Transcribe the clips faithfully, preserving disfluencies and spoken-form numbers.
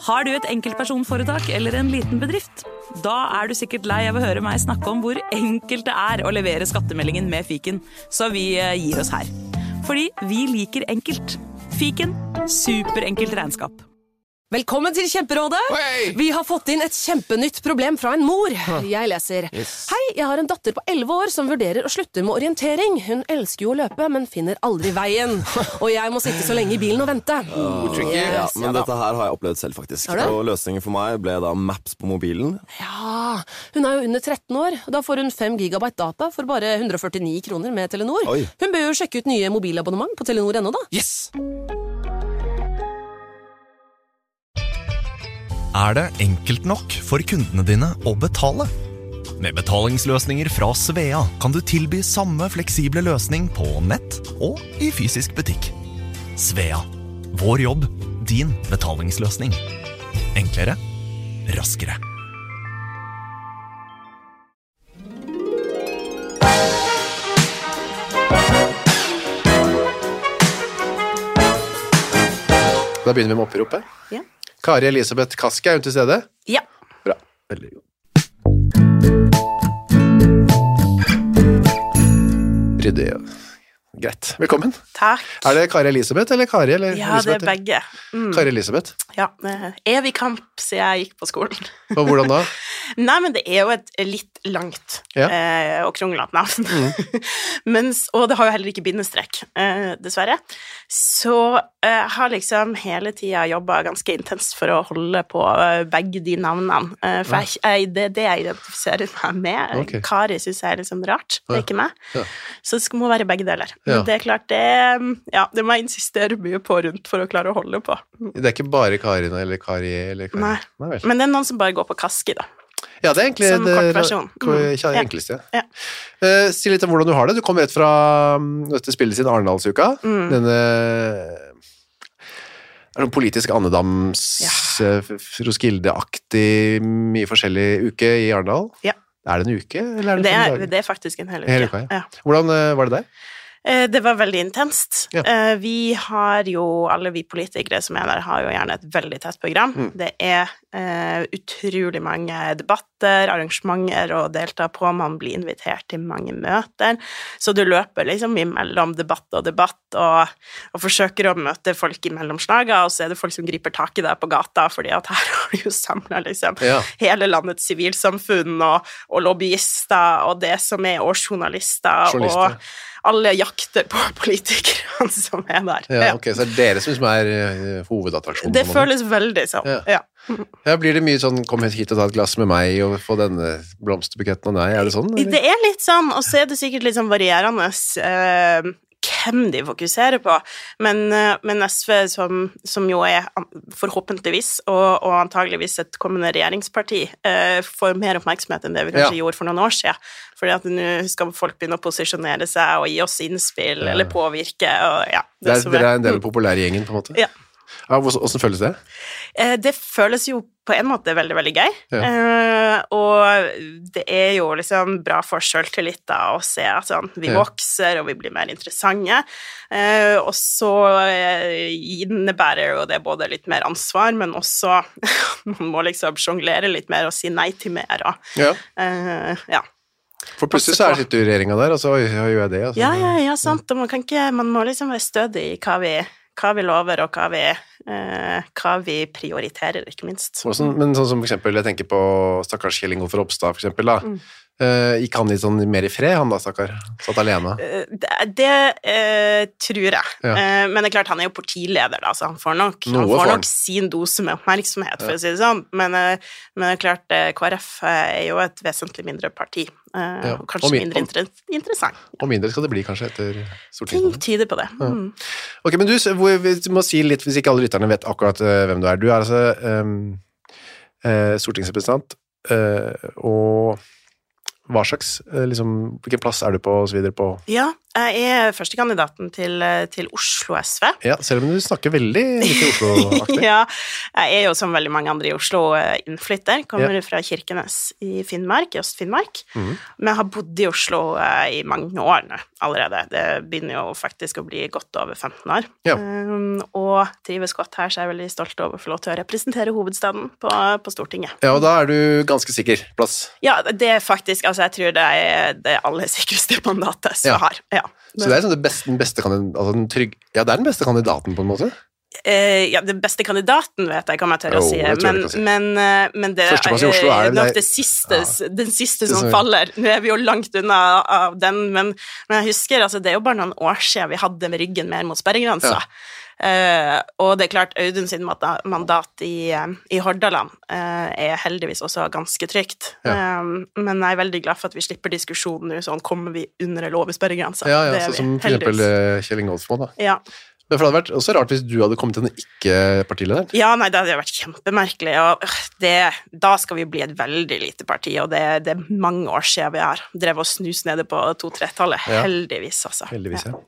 Har du et enkeltpersonforetak eller en liten bedrift? Da er du sikkert lei av å høre meg snakke om hvor enkelt det er å levere skattemeldingen med Fiken, så vi gir oss her. Fordi vi liker enkelt. Fiken, superenkelt regnskap. Velkommen til Kjemperådet. Hey! Vi har fått inn et kjempenytt problem fra en mor. Jeg leser. Yes. Hei, jeg har en datter på elleve år som vurderer å slutte med orientering. Hun elsker jo å løpe, men finner aldri veien. Og jeg må sitte så lenge i bilen og vente. Oh, tricky. Yes, Ja, men ja da. dette her har jeg opplevd selv faktisk. Har du? Og løsningen for meg ble da Maps på mobilen. Ja, hun er jo under tretten år. Da får hun fem gigabyte data for bare hundre og førtini kroner med Telenor. Oi. Hun bør jo sjekke ut nye mobilabonnement på Telenor ennå da. Yes! Er det enkelt nok for kundene dine å betale? Med betalingsløsninger fra Svea kan du tilby samme fleksible løsning på nett og i fysisk butikk. Svea. Vår jobb, din betalingsløsning. Enklere, raskere. Da begynner vi med oppropet. Ja. Kari Elisabeth Kaske, er hun til stede? Ja. Bra. Veldig god. Ryddig. Greit. Velkommen. Takk. Er det Kari Elisabeth eller Kari? Eller Ja, det er Elisabeth? begge. Mm. Kari Elisabeth. Ja, eh, evig kamp siden jeg gikk på skolen. Og hvordan da? Nei, men det er jo et litt langt Ja. eh, og kronglete navn. Mens, og det har jo heller ikke bindestrek, eh, dessverre. Så eh, jeg har liksom hele tiden jobbet ganske intenst for å holde på eh, begge de navnene. Eh, for jeg, jeg, det er det jeg identifiserer meg med. Ok. Kari synes jeg er litt sånn rart. Det Ja. er ikke meg. Ja. Så det må være begge deler. Ja. Men det er klart, det, ja, det må jeg insistere mye på rundt for å klare å holde på. Det er ikke bare Karina eller Kari eller Kari. Nei. Nei vel. Men det er noen som bare går på Kaski, da. Ja, det er egentlig Som det, kortversjon. det, Mm. det Ja. enkleste. Ja. Eh, si litt om hvordan du har det. Du kom rett fra um, dette spillet sin Arendalsuka. Mm. Denne er det en politisk andedams Ja. eh, f- Roskilde-aktig mye forskjellig uke i Arendal. Ja. Er det en uke, eller er det, Det fem er, dager? det er faktisk en hel uke. Hele uka, ja. Ja. Hvordan eh, var det der? Eh, Det var veldig intenst. Ja. Eh, Vi har jo, alle vi politikere som er der, har jo gjerne et veldig tett program. Mm. Det er eh, utrolig mange debatter, arrangementer å delta på, man blir invitert til mange møter, så du løper liksom imellom debatt og debatt, og, og forsøker å møte folk imellom slaga, og så er det folk som griper tak i deg på gata, fordi at her har du jo samlet liksom Ja. hele landets sivilsamfunn, og, og lobbyister, og det som er, og journalister, Journalister. og alle jakter på politikerne som er der. Ja, Ja. ok, så er det dere som er eh, hovedattraksjonen? Det på en måte. føles veldig sånn. Ja. Ja. Ja, blir det mye sånn, kom hit og ta et glass med meg og få denne blomsterbuketten av deg, er det sånn? eller? Det er litt sånn, og så er det sikkert litt sånn varierende eh, hvem de fokuserer på, men, eh, men S V, som, som jo er an- forhåpentligvis, og, og antageligvis et kommende regjeringsparti, eh, får mer oppmerksomhet enn det vi kanskje Ja. gjorde for noen år siden, fordi at nå skal folk begynne å posisjonere seg og gi oss innspill, Ja. eller påvirke, og ja. Det er, som dere er en del av den populære gjengen, på en måte? Ja. Ja, hvordan hvordan føles det? Eh, Det føles jo på en måte veldig, veldig gøy, Ja. eh, og det er jo liksom bra for selvtillit da, å se at sånn, vi Ja. vokser, og vi blir mer interessante, eh, og så eh, innebærer jo det både litt mer ansvar, men også man må liksom jonglere litt mer og si nei til mer, og Ja. eh, ja. For plutselig så er det sitter du i regjeringa der, og så oi, oi, gjør jeg det. Altså. Ja, ja, ja, sant, og man kan ikke, man må liksom være stødig i hva vi, hva vi lover, og hva vi, eh, hva vi prioriterer, ikke minst. Hvordan, men sånn som for eksempel, jeg tenker på stakkars Kjell Ingolf Ropstad, for eksempel, da. Mm. Eh, gikk han litt sånn mer i fred, han da, stakkar? Satt alene? Eh, Det, det eh, tror jeg. Ja. Eh, men det er klart, han er jo partileder, da, så han får nok, Noe han får får han. nok sin dose med oppmerksomhet, for Ja. å si det sånn. Men, eh, men det er klart, eh, K R F er jo et vesentlig mindre parti, eh, Ja. og kanskje Og mi- mindre inter interessant. Og mindre skal det bli kanskje etter Ting stortingsvalget. tyder på det. Ja. Mm. Ok, men du, så hvor, vi må si litt, hvis ikke alle lytterne vet akkurat eh, hvem du er. Du er altså um, eh, stortingsrepresentant, eh, og hva slags, eh, liksom, hvilken plass er du på, og så videre på? Ja, jeg er førstekandidaten til, eh, til Oslo S V. Ja, selv om du snakker veldig litt Oslo-aktig. Ja, jeg er jo som veldig mange andre i Oslo eh, innflytter, kommer Ja. fra Kirkenes i Finnmark, i Øst-Finnmark, Mhm. men jeg har bodd i Oslo eh, i mange år nå, allerede. Det begynner jo faktisk å bli godt over femten år. Ja. Um, og trives godt her, så er jeg veldig stolt over å få lov til å representere hovedstaden på, på Stortinget. Ja, og da er du ganske sikker plass. Ja, det er faktisk, altså jeg tror det er det aller sikreste mandatet som Ja. jeg har. Ja. Så det er sånn det beste, den beste kandidaten, altså den trygg, ja, det er den beste kandidaten på en måte. Eh, ja, den beste kandidaten vet jeg ikke om jeg tør å Jo, si, det tror jeg men, du kan si. men, eh, men det Førsteplass i Oslo er det- nok det siste, den siste Det som som- faller. Nå er vi jo langt unna av den, men, men jeg husker, altså, det er jo bare noen år siden vi hadde med ryggen mer mot sperregrensa. Ja. Eh, og det er klart, Audun sin mata- mandat i, eh, i Hordaland eh, er heldigvis også ganske trygt. Ja. Eh, men jeg er veldig glad for at vi slipper diskusjonen nå, sånn kommer vi under eller over sperregrensa. Ja, ja, Det er sånn vi, som for eksempel heldigvis. eh, Kjell Ingolf må da. Ja. Men for det hadde vært også rart hvis du hadde kommet til den ikke-partilederen. Ja, nei, det hadde jo vært kjempemerkelig, og øh, det, da skal vi bli et veldig lite parti, og det, det er mange år siden vi har drevet og snus nede på to-tre-tallet, Ja. heldigvis, altså. Heldigvis, ja.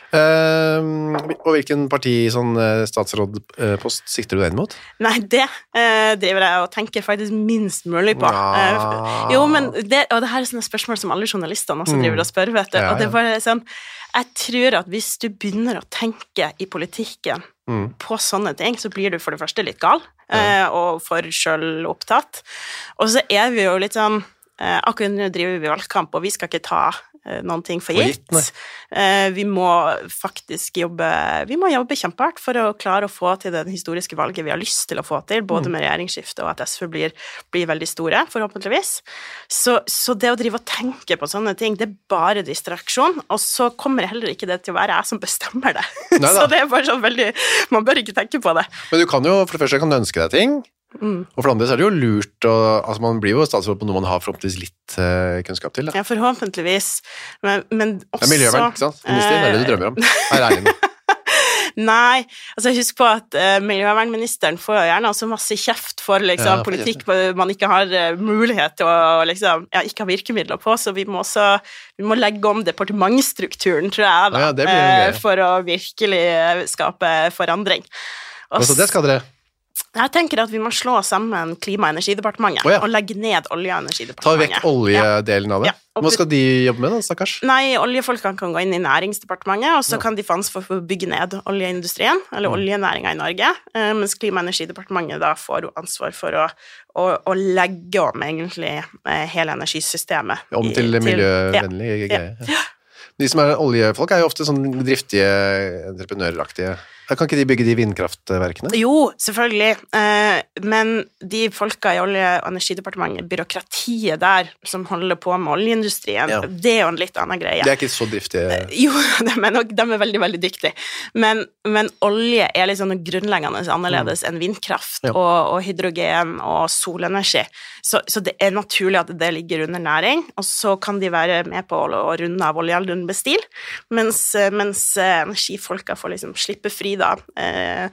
Ehm, og hvilken parti, sånn eh, statsrådpost, sikter du deg inn mot? Nei, det eh, driver jeg og tenker faktisk minst mulig på. Ja. Eh, jo, men det, og det her er sånne spørsmål som alle journalistene også driver og spør, vet du, Ja, og det ja. er bare sånn, jeg tror at hvis du begynner å tenke i politikken Mm. på sånne ting, så blir du for det første litt gal, eh, og for selv opptatt. Og så er vi jo litt sånn, eh, akkurat nå driver vi valgkamp, og vi skal ikke ta eh, noen ting for For gitt. gitt, nei. Eh, vi må faktisk jobbe, vi må jobbe kjempehardt for å klare å få til det historiske valget vi har lyst til å få til, både med regjeringsskifte og at S V blir, blir veldig store, forhåpentligvis. Så, så det å drive og tenke på sånne ting, det er bare distraksjon, og så kommer heller ikke det til å være jeg som bestemmer det. Neida. Så det er bare sånn veldig, man bør ikke tenke på det. Men du kan jo, for det første kan du ønske deg ting, Mm. og for det andre så er det jo lurt, og, altså man blir jo statsråd på noe man har forhåpentligvis litt eh, kunnskap til. Da. Ja, forhåpentligvis, men, men også... Det er miljøvern, ikke sant? Minister, det er det du drømmer om. Vær ærlig nå. Nei, altså husk på at uh, miljøvernministeren får jo gjerne også masse kjeft for liksom, Ja, for politikk man ikke har uh, mulighet til å liksom, ja, ikke ha virkemidler på, så vi må også vi må legge om departementsstrukturen, tror jeg, da, Ja, det blir jo eh, gøy. for å virkelig eh, skape forandring. Og Altså, det skal dere. jeg tenker at vi må slå sammen Klima- og energidepartementet Å, ja. og legge ned Olje- og Ta energidepartementet. vekk oljedelen av det. Ja, og Hva skal de jobbe med da, stakkars? Nei, oljefolkene kan gå inn i Næringsdepartementet, og så Ja. kan de få ansvar for å bygge ned oljeindustrien, eller Mm. oljenæringa i Norge, eh, mens Klima- og energidepartementet da får jo ansvar for å, å, å legge om egentlig eh, hele energisystemet. Om i- til ja. miljøvennlige greier. Ja. De som er oljefolk er jo ofte sånn driftige, entreprenøraktige. Kan ikke de bygge de vindkraftverkene? Jo, selvfølgelig, eh, men de folka i Olje- og energidepartementet, byråkratiet der som holder på med oljeindustrien, Ja. det er jo en litt annen greie. De er ikke så driftige. Jo, de er, nok, de er veldig, veldig dyktige. Men, men olje er liksom noe grunnleggende annerledes enn vindkraft Ja. og, og hydrogen og solenergi. Så, så det er naturlig at det ligger under næring, og så kan de være med på å, å runde av oljealderen med stil, mens, mens eh, energifolka får liksom slippe fri da, eh,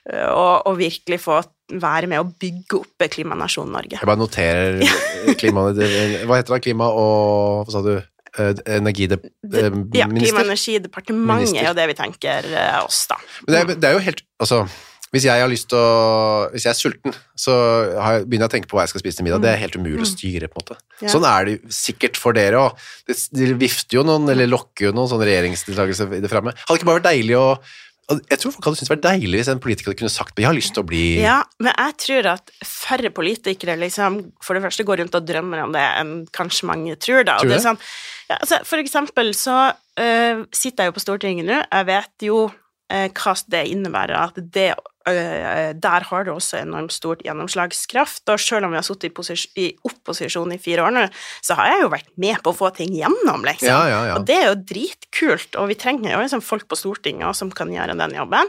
og, og virkelig få være med å bygge opp klimanasjonen Norge. Jeg bare noterer klima... Hva heter det? Klima og... Hva sa du? Eh, Det, ja, Energiminister? Klima- og energidepartementet Minister. er jo det vi tenker eh, oss, da. Men det er, det er jo helt... Altså, hvis jeg har lyst til å... Hvis jeg er sulten, så har jeg, begynner jeg å tenke på hva jeg skal spise til middag. Det er helt umulig å styre, på en måte. Ja. Sånn er det jo sikkert for dere også. Det, de vifter jo noen, eller lokker jo noen sånn regjeringsdeltakelse i det fremme. Hadde det ikke bare vært deilig å... Jeg tror folk hadde syntes det var deilig hvis en politiker kunne sagt jeg har lyst til å bli... Ja, men jeg tror at færre politikere liksom, for det første går rundt og drømmer om det enn kanskje mange tror da. Og Tror du det er det? sånn, ja, altså, for eksempel så øh, sitter jeg jo på Stortinget nå, jeg vet jo øh, hva det innebærer, at det, øh, der har det også enormt stort gjennomslagskraft, og selv om vi har sittet i, posis- i opposisjon i fire år nå, så har jeg jo vært med på å få ting gjennom, liksom. Ja, ja, ja. Og det er jo dritkult, og vi trenger jo liksom folk på Stortinget også, som kan gjøre den jobben.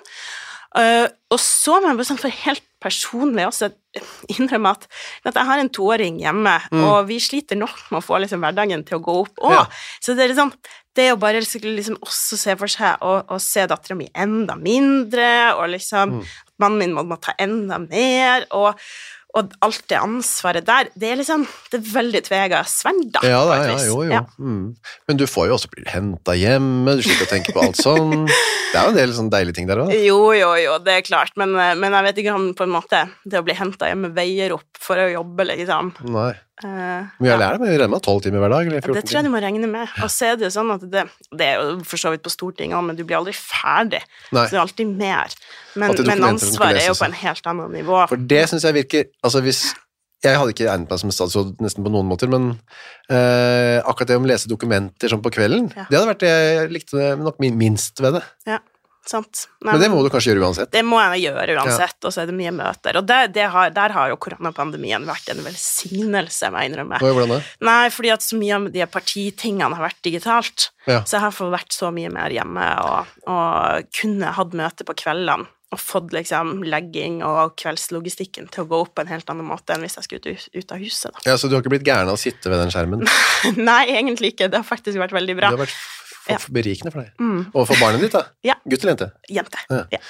Uh, og så må jeg bare sånn for helt personlig også innrømme at, at jeg har en toåring hjemme, og vi sliter nok med å få liksom hverdagen til å gå opp også. Ja. Så det er liksom, det å bare liksom også se for seg og, og se datteren min enda mindre, og liksom at mannen min må, må ta enda mer, og, og alt det ansvaret der, det er liksom, det er veldig tvega svend da. Ja, på da, et ja, vis. jo, jo. Ja. Mm. Men du får jo også bli hentet hjemme, du slipper å tenke på alt sånn. Det er jo en del sånne deilige ting der også. Jo, jo, jo, det er klart, men, men jeg vet ikke om på en måte det å bli hentet hjemme veier opp for å jobbe, liksom. Nei. Uh, Men jeg lærer meg å regne med tolv timer hver dag, eller fjorten det tror jeg du må regne med. Og så er det jo sånn at det, det er jo for så vidt på Stortinget, men du blir aldri ferdig. Nei. Så det er alltid mer. Men, Alltid men dokumenter som skal ansvar er jo leses. på en helt annen nivå. For det synes jeg virker, altså hvis, jeg hadde ikke egnet meg som statsråd nesten på noen måter, men eh, akkurat det om å lese dokumenter sånn på kvelden, Ja. det hadde vært det jeg likte det nok min- minst ved det. Ja, sant. Nei, Men det må du kanskje gjøre uansett. Det må jeg gjøre uansett, og så er det mye møter. Og det, det har, der har jo koronapandemien vært en velsignelse, må jeg innrømme. Oi, hvordan det? Nei, fordi at så mye av de partitingene har vært digitalt, Ja. så jeg har fått vært så mye mer hjemme, og, og kunne hatt møte på kveldene, og fått liksom legging og kveldslogistikken til å gå opp på en helt annen måte enn hvis jeg skulle ut, ut av huset. Da. Ja, så du har ikke blitt gæren av å sitte ved den skjermen? Nei, egentlig ikke. Det har faktisk vært veldig bra. Det har vært f- Ja. f- berikende for deg. Og for barnet ditt da? Ja. Gutt eller jente? Jente. Ja. Ja.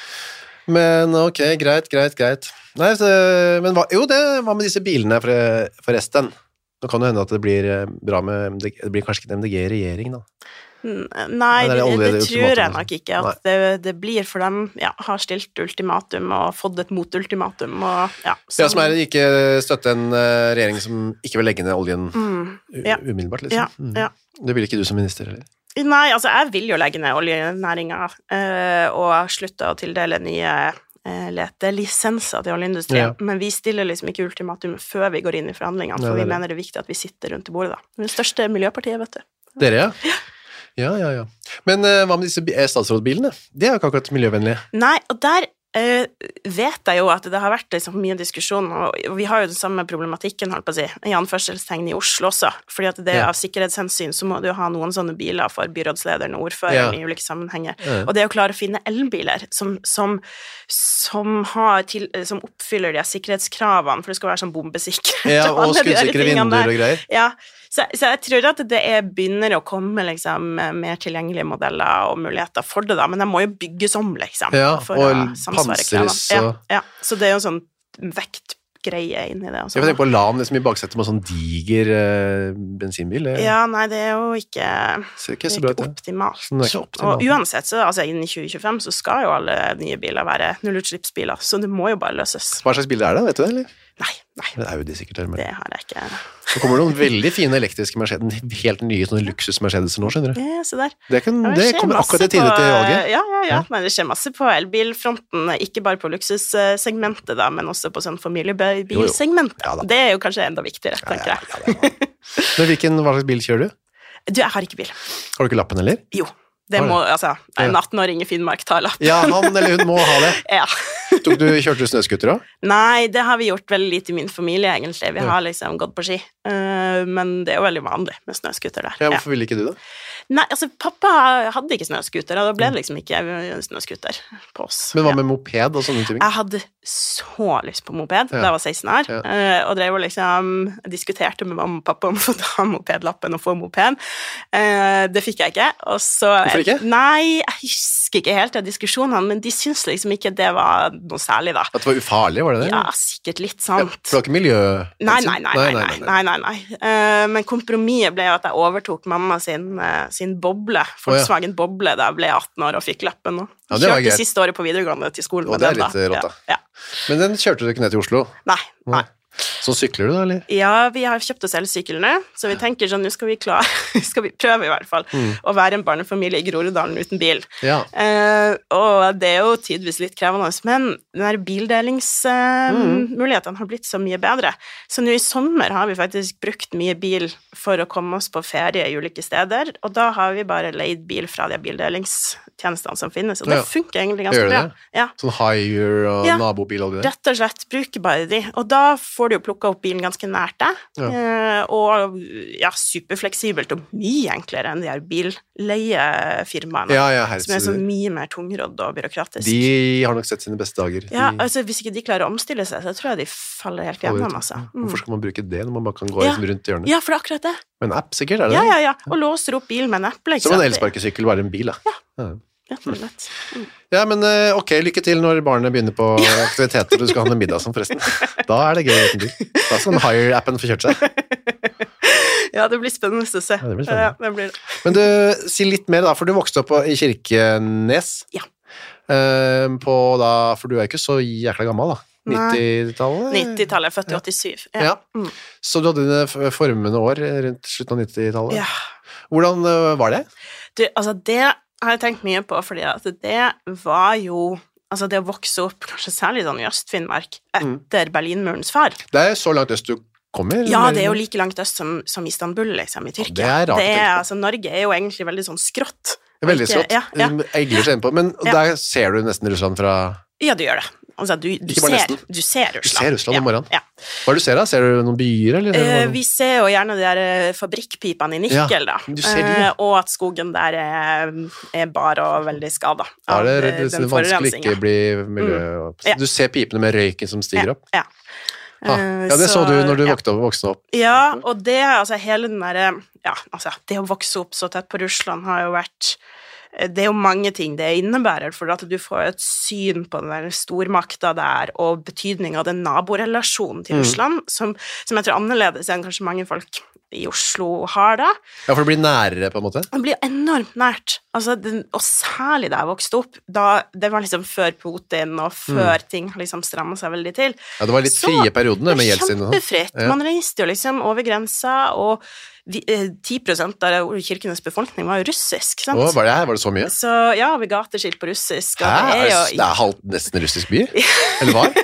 Men ok, greit, greit, greit. Nei, så, men hva, jo, det var med disse bilene for, forresten. Nå kan det hende at det blir eh, bra med M D G, det blir kanskje ikke en M D G i regjering da. N- Nei, Nei, det er det, olje- det, det tror jeg ultimatum, nok ikke Nei. at det, det blir, for dem ja, har stilt ultimatum og fått et motultimatum. Og, ja, Ja, som er ikke støtte en eh, regjering som ikke vil legge ned oljen Mm, u- ja. umiddelbart, liksom. Ja, Mm. ja. Det vil ikke du som minister, eller? Nei, altså jeg vil jo legge ned oljenæringa eh, og slutte å tildele nye eh, letelisenser til oljeindustrien, Ja. men vi stiller liksom ikke ultimatum før vi går inn i forhandlingene, Nei, for det vi er det. mener det er viktig at vi sitter rundt i bordet da. Det største miljøpartiet, vet du. Dere, ja? Ja, ja, ja. Men eh, hva med disse bi- eh, statsrådbilene? De er jo ikke akkurat miljøvennlige. Nei, og der eh, vet jeg jo at det har vært liksom mye diskusjon, og, og vi har jo den samme problematikken, holdt på å si, i anførselstegn i Oslo også, fordi at det Ja. av sikkerhetshensyn så må du jo ha noen sånne biler for byrådslederen og ordføreren Ja. i ulike sammenhenger, Ja. og det å klare å finne elbiler som, som, som, har til, som oppfyller de her sikkerhetskravene, for det skal være sånn bombesikre. Ja, og alle de der skuddsikre tingene vinduer der. og greier. Ja, så, så jeg tror at det er, begynner å komme liksom, mer tilgjengelige modeller og muligheter for det da, men de må jo bygges om liksom. Ja, for og å samsvare kravene. pansres Ja, og- ja, så det er jo en sånn vektgreie inni det. og Jeg sånn. får tenke på LAN liksom i baksetet med sånn diger eh, bensinbil. Det Ja, nei, det er jo ikke, ser det ikke er så bra ikke ut, det. optimalt. Det er ikke optimalt. Og uansett, så altså innen tjue tjuefem så skal jo alle nye biler være nullutslippsbiler, så det må jo bare løses. Hva slags bilder er det, vet du det, eller? Nei, nei, Det er Audi sikkert. Eller? det har jeg ikke. Så kommer det noen veldig fine elektriske Mercedes, helt nye sånne luksus-Mercedeser nå, skjønner du. Ja, se der. Det, kan, Ja, det skjer kommer masse akkurat i tide på- til valget. Ja, ja, ja. Ja. Nei, det skjer masse på elbilfronten, ikke bare på luksussegmentet, da, men også på sånn familiebilsegmentet. Ja da. Det er jo kanskje enda viktigere, tenker jeg. Men hvilken, hva slags bil kjører du? Du, jeg har ikke bil. Har du ikke lappen heller? Jo. Det Har du? må, altså, en Ja. atten-åring i Finnmark tar lapp. Ja, han eller hun må ha det. Ja. Tok du, kjørte du snøskutter også? Nei, det har vi gjort veldig lite i min familie, egentlig. Vi Ja. har liksom gått på ski. Eh, men det er jo veldig vanlig med snøskuter der. Ja, Ja. hvorfor ville ikke du det? Nei, altså, pappa hadde ikke snøskuter, og da ble det liksom ikke snøskuter på oss. Men hva Ja. med moped og sånne ting? Jeg hadde så lyst på moped Ja. da jeg var seksten år, Ja. eh, og drev og liksom diskuterte med mamma og pappa om å få ta mopedlappen og få moped. Eh, det fikk jeg ikke, og så... Hvorfor ikke? Nei, jeg husker ikke helt av diskusjonene, men de syntes liksom ikke det var noe særlig da. At det var ufarlig, var det det? Ja, sikkert litt sant. For det var ikke miljø... Nei, nei, nei, nei, nei, nei, nei, nei. Eh, men kompromisset ble jo at jeg overtok mamma sin, eh, sin boble, Volkswagen boble, da jeg ble atten år og fikk lappen. Og Ja, det var kjørte greit. siste året på videregående til skolen. Å, med det er den, litt, da. rått, da. Ja, ja. Men den kjørte du ikke ned til Oslo? Nei, nei. Så sykler du da, eller? Ja, vi har kjøpt oss elsykkel nå, så vi tenker sånn, nå skal vi klare, skal vi prøve i hvert fall, Mm. å være en barnefamilie i Groruddalen uten bil. Ja. Eh, og det er jo tidvis litt krevende, men den her bildelingsmulighetene har blitt så mye bedre. Så nå i sommer har vi faktisk brukt mye bil for å komme oss på ferie i ulike steder, og da har vi bare leid bil fra de bildelingstjenestene som finnes, og det Ja. funker egentlig ganske Gjør det bra. det? Ja. Sånn Hire og Ja. nabobil og det der? Rett og slett, bruker bare de. Og da får du jo plukka opp bilen ganske nært deg, Ja. eh, og ja, superfleksibelt og mye enklere enn de her billeiefirmaene, Ja, ja, som er så herregud. mye mer tungrodd og byråkratisk. De har nok sett sine beste dager. De Ja, altså hvis ikke de klarer å omstille seg, så tror jeg de faller helt faller ut. gjennom, altså. Mm. Hvorfor skal man bruke det når man bare kan gå Ja. liksom rundt hjørnet? Ja, for det er akkurat det. Med en app, sikkert, er det Ja, det? ja, ja. Og låser opp bilen med en app, liksom. Som en elsparkesykkel, bare en bil, da. Ja. Rett og slett. Mm. Ja, men eh, ok, lykke til når barnet begynner på aktiviteter du skal ha med middag som forresten. Da er det gøy uten bil. Da skal den Hire-appen få kjørt seg. Ja, det blir spennende å se. Ja, det blir spennende. Ja, det blir det. Men du, si litt mer da, for du vokste opp på, i Kirkenes. Ja. Eh, på da, for du er ikke så jækla gammel da. nittitallet? nittitallet, født i åttisyv. Ja. Ja. Mm. Så du hadde dine formende år rundt slutten av nittitallet? Ja. Hvordan uh, var det? Du, altså det har jeg tenkt mye på, fordi at det var jo altså det å vokse opp, kanskje særlig sånn i Øst-Finnmark, etter mm. Berlinmurens fall. Det er så langt øst du kommer? Ja, det er jo like langt øst som, som Istanbul, liksom, i Tyrkia. Ja, det er rart. Det er, altså, Norge er jo egentlig veldig sånn skrått. Veldig skrått. Ja, ja. Egler seg inn på. Men Ja. der ser du nesten Russland fra... Ja, du gjør det. Altså, du, du, Ikke bare ser, nesten. du ser Russland. Du ser Russland ja. om morgenen. Ja. Hva er det du ser da? Ser du noen byer, eller? Eh, vi ser jo gjerne de der eh, fabrikkpipene i Nikkel, Ja, da. du ser de, ja. Eh, og at skogen der er, er bar og veldig skadet Da av er det, eh, det, det den vanskelig ikke forurensningen. bli miljø... Ja. Du ser pipene med røyken som stiger opp. Ja. Ah, Eh, ja, det så, så- du når du ja. vokste opp, voksne opp. Ja, og det, altså hele den derre Ja, altså, det å vokse opp så tett på Russland har jo vært det er jo mange ting det innebærer, for at du får et syn på den der stormakta der, og betydning av den naborelasjonen til Mm. Russland, som, som jeg tror er annerledes enn kanskje mange folk i Oslo har da. Ja, for det blir nærere på en måte. Det blir enormt nært, altså, den, og særlig da jeg vokste opp, da, det var liksom før Putin, og før ting liksom strammet seg veldig til. Ja, det var litt Så frie perioder med Jeltsin. og sånn. Kjempefritt. Ja. Man reiste jo liksom over grensa, og vi, eh, ti prosent av kirkenes befolkning var jo russisk, sant? Å, var det her? Var det så mye? Så ja, vi gateskilt på russisk, og Hæ? det er jo... Det er halvt nesten russisk by? Eller hva?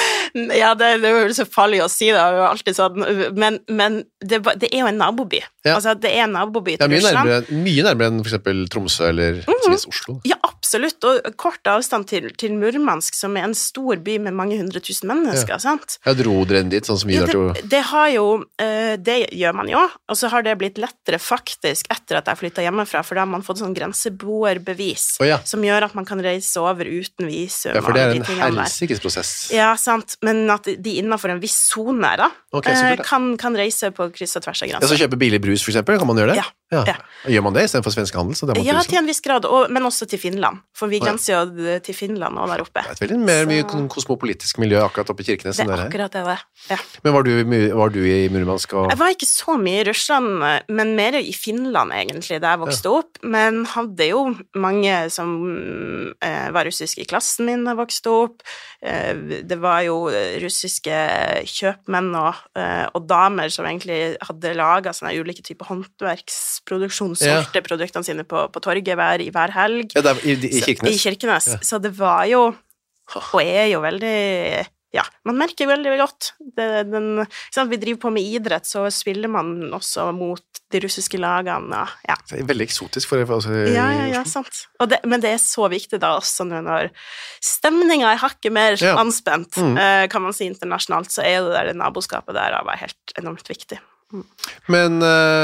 Ja, det, det er jo så farlig å si det, det er jo alltid sånn, men, men det, var- det er jo en naboby. Ja. Altså, det er en naboby Ja, til mye Russland. nærmere, mye nærmere enn for eksempel Tromsø eller mm Oslo. Ja, absolutt, og kort avstand til, til Murmansk, som er en stor by med mange hundre tusen mennesker, sant? Jeg dro dere inn dit, sånn som vi Ja, der det, to. det har jo, eh, det gjør man jo, og så har det blitt lettere faktisk etter at jeg flyttet hjemmefra, for da har man fått sånn grenseboerbevis, Å, ja. som gjør at man kan reise over uten visum. Ja, for det og er de en tingene der. helsikes prosess. Ja, sant, men at de innenfor en viss zone da, Ok, så eh, kult, da. kan, kan reise på kryss og tvers av Ja, så grenser. kjøpe billig brus, for eksempel, kan man gjøre det? Ja, ja. Gjør man det i stedet for svensk handel? Så det er man Ja, tusen. til en viss grad, og, men også til Finland, for vi Å, ja. grenser jo til Finland og der oppe. Det er et veldig mer mye Så- kosmopolitisk miljø akkurat oppe i Kirkenes. Det enn er der her. akkurat det det er. Ja. Men var du, i Mu- var du i Murmansk og Jeg var ikke så mye i Russland, men mer i Finland egentlig, da jeg vokste opp, men hadde jo mange som eh, var russiske i klassen min da jeg vokste opp. Eh, det var jo russiske kjøpmenn og, eh, og damer som egentlig hadde laget sånne ulike typer håndverksproduksjon, Ja. solgte produktene sine på, på torget hver, i hver helg. Ja, der, i, i Så- Kirkenes? I Kirkenes. Ja. Så det var jo, og er jo veldig, ja, man merker veldig godt. Det, den, ikke sant, vi driver på med idrett, så spiller man også mot de russiske lagene. og- Ja, Det er veldig eksotisk for for oss i ja, ja, ja Oslo. sant. Og det, men det er så viktig da også nå når stemningen er hakket mer Ja. anspent, Mm. eh, kan man si internasjonalt, så er det der det naboskapet der av er helt enormt viktig. Men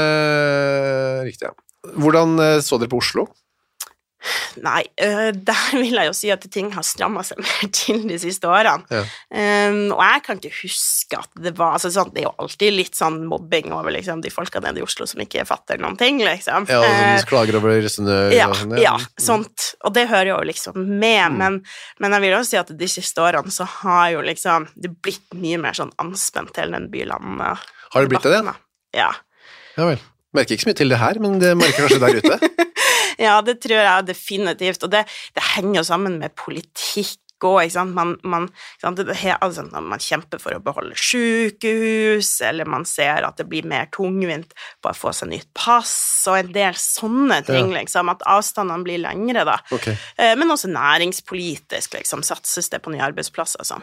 øh, Riktig, ja. Hvordan øh, så dere på Oslo? Nei, øh, der vil jeg jo si at ting har strammet seg mer til de siste årene. Ja. Um, og jeg kan ikke huske at det var altså, sånn, det er jo alltid litt sånn mobbing over liksom, de folka nede i Oslo som ikke fatter noen ting, liksom. Ja, og Eh, som klager over snø ja, og sånn, ja, sånt. Og det hører jo liksom med, Mm. men, men jeg vil også si at de siste årene så har jo liksom det blitt mye mer sånn anspent hele den bylandet. Har det blitt det, det? Ja. Ja vel. Merker ikke så mye til det her, men det merker kanskje der ute. Ja, det tror jeg definitivt, og det, det henger jo sammen med politikk og, ikke sant, man, man, ikke sant? Det, he- altså, når man kjemper for å beholde sykehus, eller man ser at det blir mer tungvint på å få seg nytt pass, og en del sånne ting, liksom, at avstandene blir lengre da. Ok. Eh, men også næringspolitisk, liksom, satses det på nye arbeidsplasser og sånn.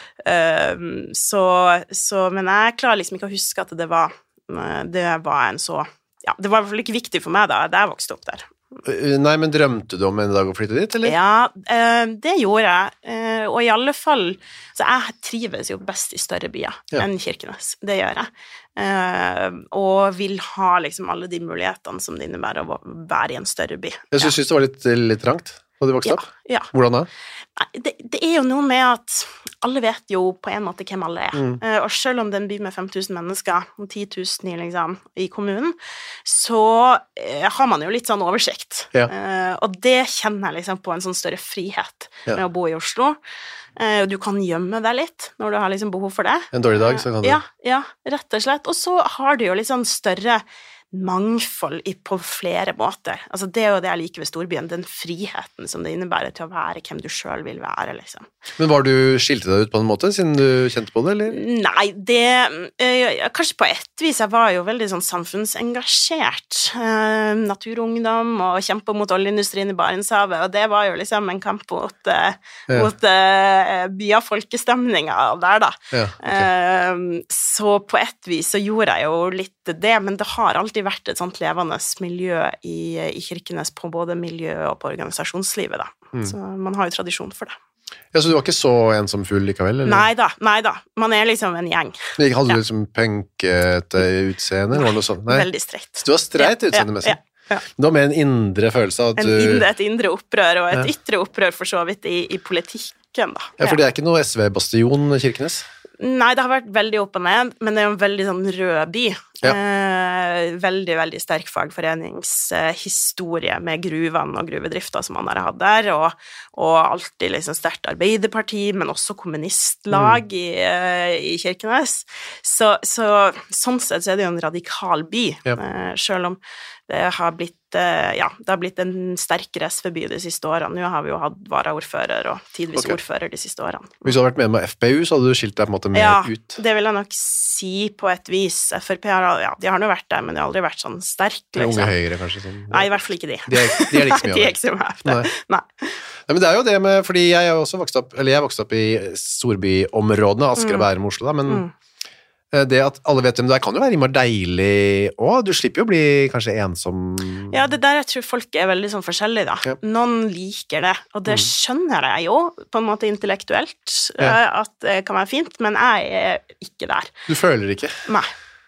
Eh, så, så, men jeg klarer liksom ikke å huske at det var, det var en så, ja, det var i hvert fall ikke viktig for meg da, da jeg vokste opp der. Øh, Nei, men drømte du om en dag å flytte dit, eller? Ja, eh, det gjorde jeg, eh, og i alle fall, så jeg trives jo best i større byer Ja. enn Kirkenes, det gjør jeg, eh, og vil ha liksom alle de mulighetene som det innebærer å være i en større by. Jeg synes det var litt, litt trangt da du vokste Ja, opp. ja. Hvordan da? Nei, det, det er jo noe med at alle vet jo på en måte hvem alle er. Mm. Eh, og selv om det er en by med fem tusen mennesker, og ti tusen i, liksom, i kommunen, så eh, har man jo litt sånn oversikt. Ja. Eh, og det kjenner jeg liksom på en sånn større frihet Ja. med å bo i Oslo. Eh, og du kan gjemme deg litt når du har liksom behov for det. En dårlig dag, så kan du Ja, ja, rett og slett. Og så har du jo litt sånn større mangfold i, på flere måter. Altså det er jo det jeg liker ved storbyen, den friheten som det innebærer til å være hvem du selv vil være, liksom. Men var du skilte deg ut på en måte, siden du kjente på det, eller? Nei, det, øh, kanskje på et vis, jeg var jo veldig sånn samfunnsengasjert, uh, naturungdom, og kjempe mot oljeindustrien i Barentshavet, og det var jo liksom en kamp mot, uh, ja. mot uh, bya-folkestemninga der da. Ja, okay. uh, så på et vis så gjorde jeg jo litt det, men det har alltid vært et sånt levende miljø i, i Kirkenes på både miljø og på organisasjonslivet da. Mm. Så man har jo tradisjon for det. Ja, så du var ikke så ensom full likevel, eller? Neida, neida. Man er liksom en gjeng. Men hadde du ja. liksom punkete utseende, eller var det noe sånt? Nei, veldig streit. Så du var streit ja, utseende med seg? Ja, ja. Det var mer en indre følelse av at en du... Indre, et indre opprør, og et ja. ytre opprør for så vidt i, i politikken da. Ja, for det er ikke noe S V-bastion, Kirkenes? Nei, det har vært veldig opp og ned, men det er jo en veldig sånn rød by. Ja. Eh, veldig, veldig sterk fagforeningshistorie eh, med gruvene og gruvedrifta som man har hatt der, og, og alltid liksom sterkt Arbeiderparti, men også kommunistlag mm. i, eh, i Kirkenes. Så, så sånn sett så er det jo en radikal by, ja. eh, selv om det har blitt, eh, ja, det har blitt en sterkere S V-by de siste årene. Nå har vi jo hatt varaordfører og tidvis okay. ordfører de siste årene. Hvis du hadde vært med med F P U, så hadde du skilt deg på en måte mer ja, ut. Ja, det vil jeg nok si på et vis. F R P har, ja, de har nå vært der, men de har aldri vært sånn sterk, liksom. Unge Høyre, kanskje? Sånn. Nei, i hvert fall ikke de. De er, de er liksom Nei, de er ikke så mye av det. Nei. Nei. Nei, men det er jo det med, fordi jeg er også vokst opp, eller jeg vokste opp i storbyområdene, Asker og Bærum, Oslo da, men mm. det at alle vet hvem du er, kan jo være immer deilig, og du slipper jo å bli kanskje ensom. Ja, det der jeg tror folk er veldig sånn forskjellige da. Ja. Noen liker det, og det skjønner jeg jo, på en måte intellektuelt, ja. at det kan være fint, men jeg er ikke der. Du føler ikke? Nei.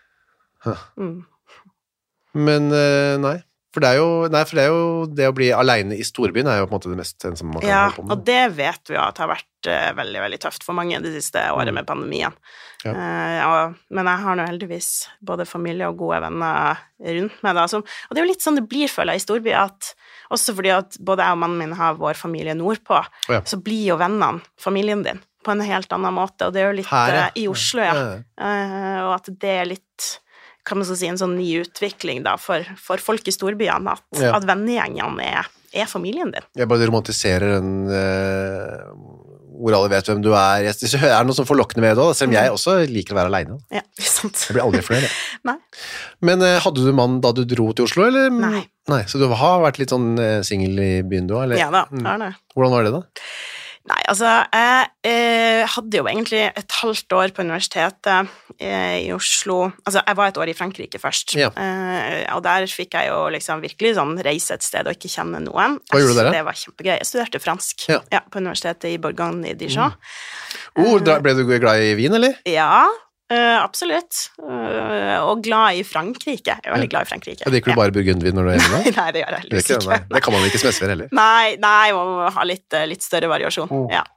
Mm. Men nei, for det er jo, nei, for det er jo det å bli alene i storbyen er jo på en måte det mest ensomme man kan ja, holde på med. Og det vet vi jo at har vært uh, veldig, veldig tøft for mange det siste året med pandemien. Ja. Uh, og, men jeg har nå heldigvis både familie og gode venner rundt meg da, som, og det er jo litt sånn det blir, føler jeg, i storby, at også fordi at både jeg og mannen min har vår familie nordpå, ja. så blir jo vennene familien din på en helt annen måte, og det er jo litt Her, ja. uh, i Oslo, ja. ja. Uh, og at det er litt kan man så si en sånn ny utvikling da, for, for folk i storbyene, at, ja. at vennegjengene er, er familien din. Jeg bare romantiserer den, uh, hvor alle vet hvem du er. Det er noe som forlokkende ved det også, selv om jeg også liker å være alene. Ja, sant. Jeg blir aldri flere. Nei. Men uh, hadde du mann da du dro til Oslo, eller? Nei. Nei, så du har vært litt sånn uh, single i byen du, eller? Ja da, det er det. Hvordan var det da? Nei, altså, jeg eh, hadde jo egentlig et halvt år på universitetet eh, i Oslo. Altså, jeg var et år i Frankrike først, ja. eh, og der fikk jeg jo liksom virkelig sånn reise et sted og ikke kjenne noen. Hva gjorde du der da? Det var kjempegøy. Jeg studerte fransk ja. Ja, på universitetet i Bourgogne i Dijon. Mm. Oh, ble du glad i vin, eller? Ja, Uh, absolutt. Uh, og glad i Frankrike. Jeg er veldig glad i Frankrike. Ja, drikker du bare burgundvin når du er hjemme? Nei, det gjør jeg heldigvis ikke. ikke. Det kan man ikke smesve heller. Nei, nei, man må ha litt, litt større variasjon. Mm. Ja.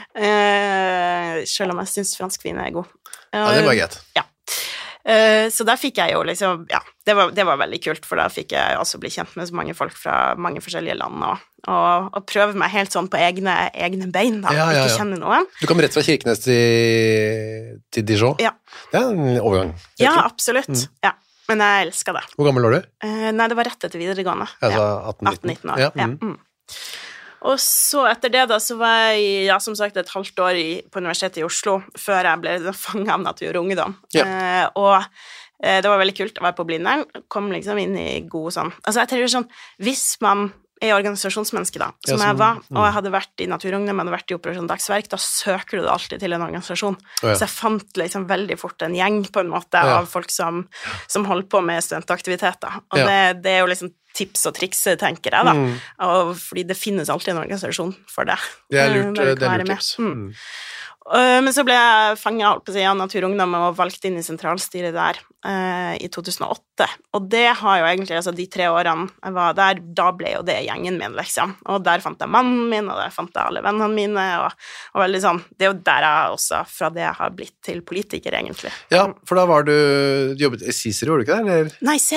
Uh, selv om jeg synes fransk vin er god. Uh, ja, det var greit. Ja. Uh, så der fikk jeg jo liksom, ja, det var, det var veldig kult, for da fikk jeg også bli kjent med så mange folk fra mange forskjellige land, og, og, og prøve meg helt sånn på egne, egne bein da, ja, ja, ja. ikke kjenne noen. Du kom rett fra Kirkenes til, til Dijon? Ja. Det er en overgang. Ja, absolutt. Mm. Ja, men jeg elsker det. Hvor gammel var du? Uh, nei, det var rett etter videregående. Altså ja. atten nitten år. Ja. Mm. Ja. Mm. Og så etter det da, så var jeg, ja, som sagt, et halvt år i, på universitetet i Oslo, før jeg ble fanget av Natur og Ungdom. Ja. Eh, og eh, det var veldig kult å være på Blindern, kom liksom inn i god sånn, altså jeg tenker sånn, hvis man er organisasjonsmenneske da, som, ja, som jeg var, og jeg hadde vært i Natur og Ungdom, jeg hadde vært i Operasjon Dagsverk, da søker du alltid til en organisasjon. Oh, ja. Så jeg fant liksom veldig fort en gjeng på en måte, oh, ja. av folk som, som holdt på med studentaktiviteter. Og ja. det, det er jo liksom tips og triks, tenker jeg da. Mm. Og fordi det finnes alltid en organisasjon for det. Det er lurt, det er lurt tips. Mm. Mm. Uh, men så ble jeg fanget, holdt på å si, av Natur og Ungdom og valgt inn i sentralstyret der uh, i to tusen og åtte. Og det har jo egentlig, altså de tre årene jeg var der, da ble jo det gjengen min, liksom. Og der fant jeg mannen min, og der fant jeg alle vennene mine, og, og veldig sånn, det er jo der jeg også, fra det jeg har blitt til politiker, egentlig. Ja, for da var du, du jobbet i Cicero, gjorde du ikke det, eller? Nei, Zero.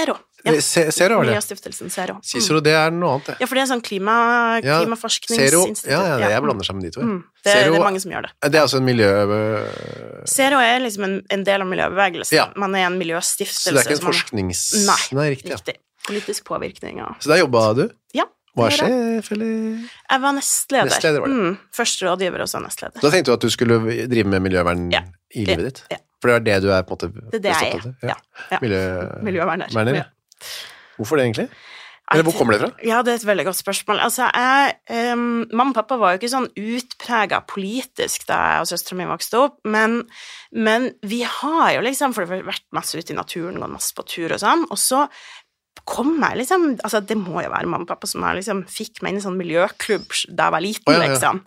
Ja. Se- Zero var det. Miljøstiftelsen Zero. Mm. Cicero, det er noe annet, det. Ja, for det er sånn klima, Ja, klimaforskningsinstitutt. Zero, ja, ja, jeg blander sammen de to. Ja. Mm. Det, Zero, det er mange som gjør det. det er altså en miljø... Zero er liksom en, en del av miljøbevegelsen. Ja. Man er en miljøstiftelse. Så det er ikke en som man- forsknings... Nei, Nei riktig, ja. riktig. Politisk påvirkning, ja. Så der jobbet du? Ja. Hva det gjør jeg. sjef, eller? Jeg var nestleder. Nestleder var det. Mm. Første rådgiver og så nestleder. Da tenkte du at du skulle drive med miljøvern Ja. i livet Ja. ditt? Ja. For det er det du er på en måte Det er det jeg best er. opptatt av? Ja. Ja. Miljø... Miljøverner. Verner, Ja. ja. Hvorfor det egentlig? Eller hvor kommer det fra? Ja, det er et veldig godt spørsmål. Altså, jeg, um, mamma og pappa var jo ikke sånn utpreget politisk da jeg og søsteren min vokste opp, men, men vi har jo liksom, for det har vært masse ute i naturen, gått masse på tur og sånn, og så kom jeg liksom, altså det må jo være mamma og pappa som jeg liksom fikk meg inn i sånn miljøklubb da jeg var liten, Oh, ja, ja. liksom.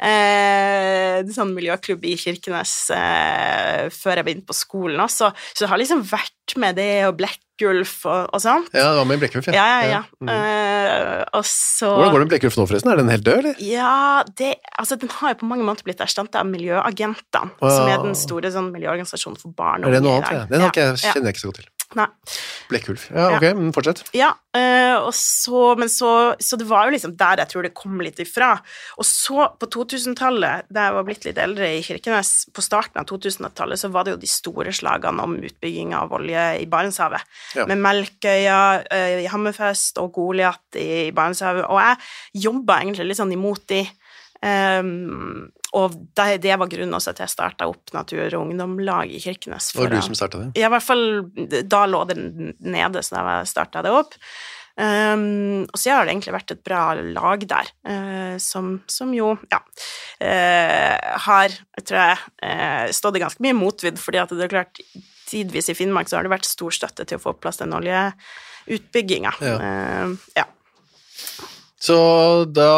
Eh, sånn miljøklubb i Kirkenes eh, før jeg begynte på skolen også, så jeg har liksom vært med det og Blekkulf og, og sånt. Ja, det var med Blekkulf, Ja, ja, ja. Mm. Eh, og så... Hvordan går det med Blekkulf nå forresten? Er den helt død, eller? Ja, det, altså den har jo på mange måter blitt erstattet av Miljøagentene, Wow. som er den store sånn miljøorganisasjonen for barn og Er det noe unge i annet? Ja? dag. Den har ikke, jeg- Ja, kjenner jeg ikke så godt til. ja. Nei. Blekkulf. Ja, ok, men fortsett. Ja, eh, og så, men så, så det var jo liksom der jeg tror det kom litt ifra. Og så på totusentallet, da jeg var blitt litt eldre i Kirkenes, på starten av totusentallet, så var det jo de store slagene om utbygging av olje i Barentshavet. Ja. Med Melkøya eh, i Hammerfest og Goliat i Barentshavet. Og jeg jobbet egentlig litt sånn imot de. Um, og det, det var grunnen også til at jeg startet opp Natur- og ungdomlag i Kirkenes. Det var for du å- som startet det? Ja, i hvert fall, da lå det nede, så da startet det opp. Um, og så har det egentlig vært et bra lag der, uh, som, som jo, ja, uh, har, jeg tror jeg, uh, stått i ganske mye motvidd, fordi at det er klart, tidvis i Finnmark så har det vært stor støtte til å få på plass den oljeutbyggingen. Ja. Uh, ja. Så da,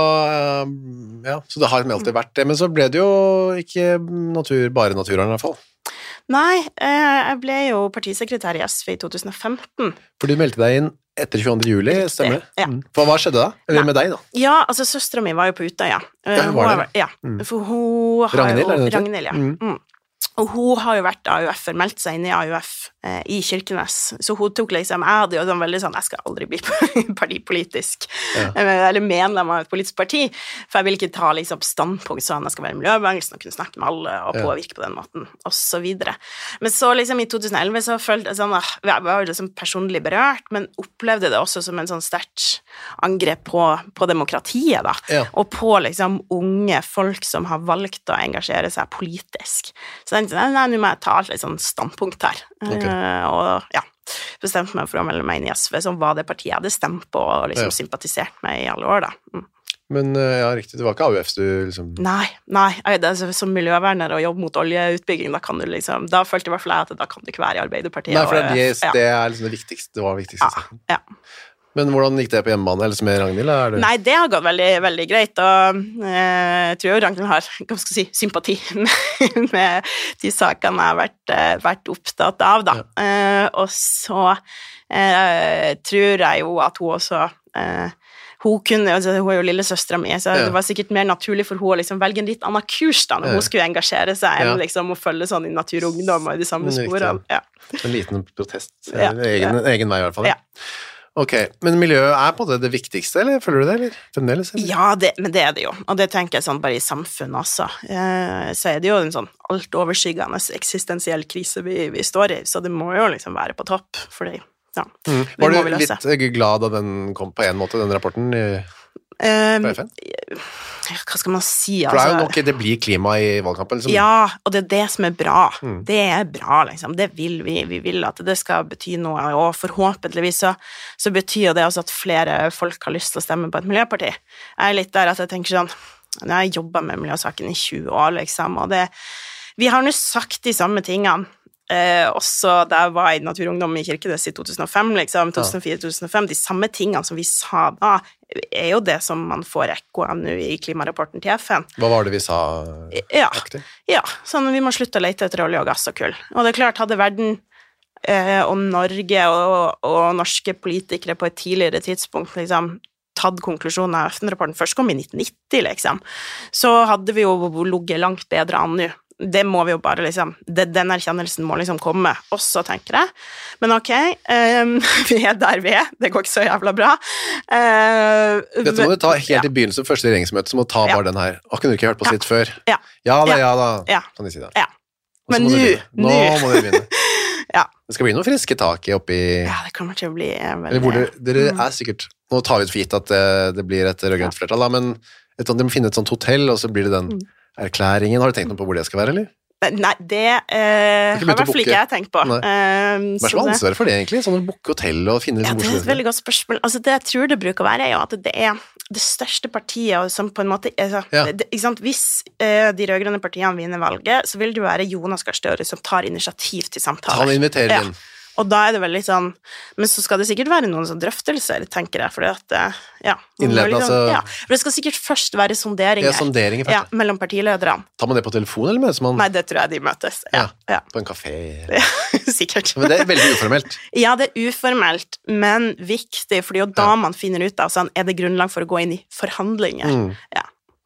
ja, så det har alltid vært det, men så ble det jo ikke natur, bare naturvern i hvert fall. Nei, uh, jeg ble jo partisekretær i S V i to tusen og femten. For du meldte deg inn etter tjueandre juli, stemmer det? Ja. Mm. For hva skjedde da? Eller med deg da? Ja, altså søstera mi var jo på Utøya. Uh, Ja, hun var har- det. Ja, Mm. for hun har Ragnhild, jo, er det det? Ragnhild, ja. Mm. Mm. Og hun har jo vært A U F-er, meldt seg inn i A U F eh, i Kirkenes, så hun tok liksom, jeg hadde jo sånn veldig sånn, jeg skal aldri bli partipolitisk, Ja. eh, eller medlem av et politisk parti, for jeg vil ikke ta liksom standpunkt sånn, jeg skal være i miljøbevegelsen og kunne snakke med alle og Ja. påvirke på den måten, og så videre. Men så liksom i to tusen og elleve så følte jeg sånn, ah, jeg var jo liksom personlig berørt, men opplevde det også som en sånn sterkt angrep på, på demokratiet da, Ja. og på liksom unge folk som har valgt å engasjere seg politisk. Så jeg tenkte, nei, nei, nå må jeg ta et litt sånn standpunkt her. Ok. Eh, og ja, bestemte meg for å melde meg inn i S V, som var det partiet jeg hadde stemt på og liksom Ja. sympatisert med i alle år da. Mm. Men eh, ja, riktig, det var ikke A U F du liksom... Nei, nei, jeg, det, er så- som miljøverner og jobbe mot oljeutbygging, da kan du liksom, da følte i hvert fall jeg at da kan du ikke være i Arbeiderpartiet. Nei, for det, er og- det, ja. det er liksom det viktigste, det var det viktigste. Ja, ja. Men hvordan gikk det på hjemmebane, eller som med Ragnhild? Er det... Nei, det har gått veldig, veldig greit, og eh, jeg tror jo Ragnhild har, hva skal jeg si, sympati med, med de sakene jeg har vært, eh, vært opptatt av, da. Eh, og så eh, tror jeg jo at hun også eh, hun kunne, altså, hun er jo lillesøstera mi, så Ja. det var sikkert mer naturlig for hun å liksom velge en litt annen kurs da, når Ja. hun skulle engasjere seg, enn Ja. liksom å følge sånn i Natur og Ungdom og i de samme Riktig. sporene. Ja. En liten protest, Ja, eller egen, egen vei i hvert fall. Ja. Ok, men miljøet er på en måte det viktigste, eller føler du det, eller? Fremdeles, eller? Ja, det, men det er det jo, og det tenker jeg sånn bare i samfunnet også. Eh, så er det jo en sånn altoverskyggende eksistensiell krise vi, vi står i, så det må jo liksom være på topp, fordi, ja, Mm. det Var må du vi løse. litt glad da den kom på en måte, den rapporten i, Eh, på F N? hva skal man si, For det er jo altså? nok, det blir klima i valgkampen, liksom. Ja, og det er det som er bra. Mm. Det er bra, liksom. Det vil vi. Vi vil at det skal bety noe, og forhåpentligvis så, så betyr jo det også at flere folk har lyst til å stemme på et miljøparti. Jeg er litt der at jeg tenker sånn, nå har jeg jobbet med miljøsaken i tjue år, liksom, og det, vi har nå sagt de samme tingene, eh, også da jeg var i Natur og Ungdom i Kirkenes i to tusen og fem, liksom, to tusen og fire til to tusen og fem, de samme tingene som vi sa da, er jo det som man får ekko av nå i klimarapporten til F N. Hva var det vi sa? Ja, Aktig? ja, sånn vi må slutte å lete etter olje og gass og kull. Og det er klart, hadde verden eh, og Norge og, og norske politikere på et tidligere tidspunkt liksom tatt konklusjonen av F N-rapporten, først kom i nitten nitti, liksom, så hadde vi jo ligget langt bedre an nå. det må vi jo bare liksom, det, den erkjennelsen må liksom komme også, tenker jeg. Men ok, um, vi er der vi er, det går ikke så jævla bra. Uh, Dette må du ta helt ja. I begynnelsen av første regjeringsmøte, så må du ta ja. Bare den her. Å, kunne du ikke hørt på ja. Sitt før? Ja. Ja da, ja, ja da, ja. Kan de si det. Ja. Men nå, nå må dere begynne. Ja. Det skal bli noe friske tak I oppi... Ja, det kommer til å bli... Veldig... Eller hvor dere, dere mm. er sikkert... Nå tar vi ut for gitt at det, det blir et rødgrønt flertall, da, men et, de må finne et sånt hotell, og så blir det den mm. erklæringen. Har du tenkt noe på hvor det skal være, eller? Nei, det eh, har I hvert fall ikke jeg tenkt på. Hva er så ansvaret for det, egentlig? Sånn å booke hotell og finne... Ja, det er et veldig godt spørsmål. Altså, det jeg tror det bruker å være, er jo at det er det største partiet som på en måte... Altså, ja. det, ikke sant? Hvis eh, de rødgrønne partiene vinner valget, så vil det jo være Jonas Gahr Støre som tar initiativ til samtaler. Han inviterer inn. Ja. Og da er det veldig sånn, men så skal det sikkert være noen sånn drøftelser, tenker jeg, fordi at, ja. Innledende, liksom, altså. Ja, for det skal sikkert først være sonderinger. Ja, sonderinger først. Ja, mellom partilederne. Tar man det på telefon, eller møtes man? Nei, det tror jeg de møtes. Ja, ja. På en kafé. Ja, sikkert. Men det er veldig uformelt. Ja, det er uformelt, men viktig, fordi jo da ja. Man finner ut av, sånn, er det grunnlag for å gå inn I forhandlinger? Mm. Ja.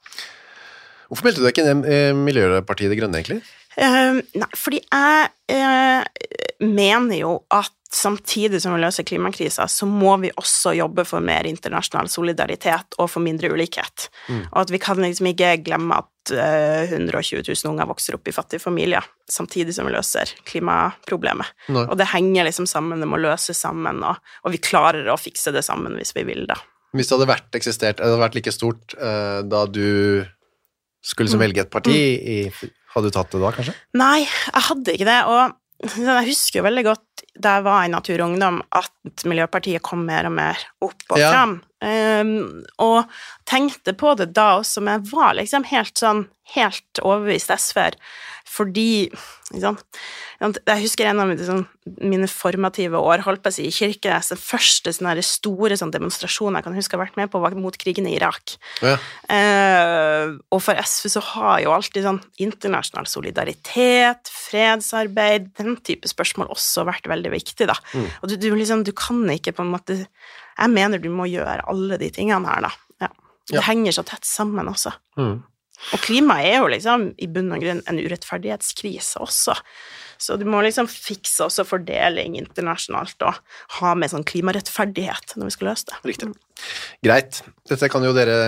Hvorfor meldte du deg ikke i Miljøpartiet Det Grønne, egentlig? Uh, nei, fordi jeg uh, mener jo at samtidig som vi løser klimakrisa, så må vi også jobbe for mer internasjonal solidaritet og for mindre ulikhet. Mm. Og at vi kan liksom ikke glemme at uh, hundre og tjue tusen unger vokser opp I fattige familier, samtidig som vi løser klimaproblemet. Nei. Og det henger liksom sammen, det må løses sammen, og, og vi klarer å fikse det sammen hvis vi vil da. Hvis det hadde vært eksistert, det hadde vært like stort uh, da du skulle liksom mm. velge et parti mm. I... Hadde du tatt det da, kanskje? Nei, jeg hadde ikke det, og jeg husker jo veldig godt da jeg var I Natur og Ungdom at Miljøpartiet kom mer og mer opp og ja. Frem, um, og tenkte på det da også, men jeg var liksom helt sånn, helt overbevist S V-er, fordi, liksom, jeg husker en av mine, sånn, mine formative år, holdt på å si, I Kirkenes, den første sånne store sånn, demonstrasjoner jeg kan huske å ha vært med på, var mot krigen I Irak. Ja. Uh, og for S V så har jo alltid sånn internasjonal solidaritet, fredsarbeid, den type spørsmål også vært veldig viktig da. Mm. Og du, du, liksom, du kan ikke på en måte, jeg mener du må gjøre alle de tingene her da. Ja. Det ja. Henger så tett sammen også. Mm. Og klima er jo liksom I bunn og grunn en urettferdighetskrise også. Så du må liksom fikse også fordeling internasjonalt og ha med sånn klimarettferdighet når vi skal løse det. Riktig. Greit. Dette kan jo dere...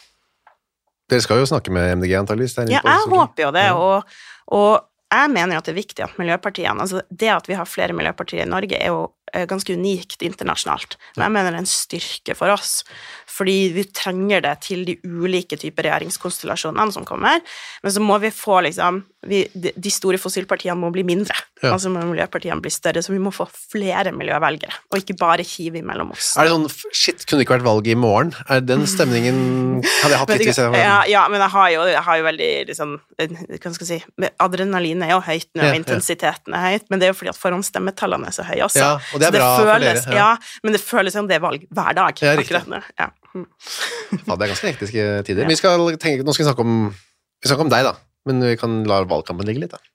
Dere skal jo snakke med M D G antageligvis. Ja, jeg håper jo det, og, og jeg mener jo at det er viktig at miljøpartiene, altså det at vi har flere miljøpartier I Norge er jo ganske unikt internasjonalt, men jeg mener det er en styrke for oss, fordi vi trenger det til de ulike typer regjeringskonstellasjonene som kommer, men så må vi få liksom, vi, de, de store fossilpartiene må bli mindre, ja. Altså må miljøpartiene bli større, så vi må få flere miljøvelgere, og ikke bare kive mellom oss. Er det sånn, shit, kunne det ikke vært valg I morgen? Er den stemningen, hadde jeg hatt litt hvis jeg var... Ja, ja, men jeg har jo, jeg har jo veldig, liksom, hva skal jeg si, adrenalin er jo høyt nå, og intensiteten er høyt, men det er jo fordi at forhåndstemmetallene er så høye også. Ja, og det er bra det føles, for dere. Ja. Ja, men det føles som det er valg hver dag. Ja, riktig. Ja. Mm. Ja, det er ganske hektiske tider. Men vi skal tenke, nå skal vi snakke om, vi snakker om deg da, men vi kan la valgkampen ligge litt da.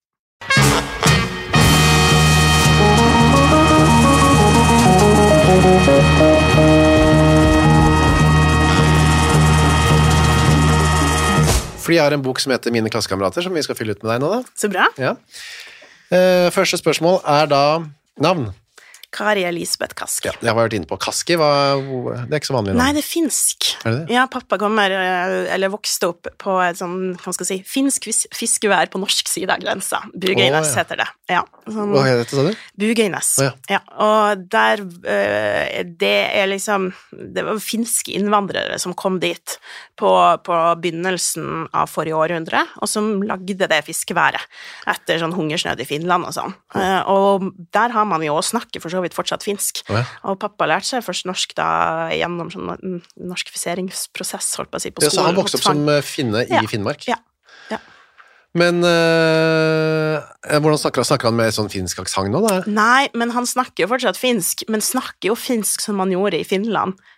Fordi jeg har en bok som heter Mine klassekamerater, som vi skal fylle ut med deg nå da. Så bra. Ja. Uh, første spørsmål er da navn. Kari Elisabeth Kaski. Ja, jeg har vært inne på Kaski, hva, det er ikke så vanlig navn. Nei, det er finsk. Er det det? Ja, pappa kommer, eller vokste opp på et sånn, hva skal jeg si, finsk fiskevær på norsk side av grensa. Bugøynes oh, ja. Heter det. Ja. Sånn, hva heter det, sa du? Bugøynes. Oh, ja. Ja. Og der, det er liksom, det var finske innvandrere som kom dit på, på begynnelsen av forrige århundre, og som lagde det fiskeværet etter sånn hungersnød I Finland og sånn. Oh. Og der har man jo å snakke for så vidt fortsatt finsk. Oh, ja. Og pappa lærte seg først norsk da gjennom sånn norskfiseringsprosess, holdt på å si, på skolen. Ja, så han vokste opp som finne I ja. Finnmark? Ja. Ja. Men øh, hvordan snakker, snakker han med sånn finsk aksent nå da? Nei, men han snakker jo fortsatt finsk, men snakker jo finsk som han gjorde I Finland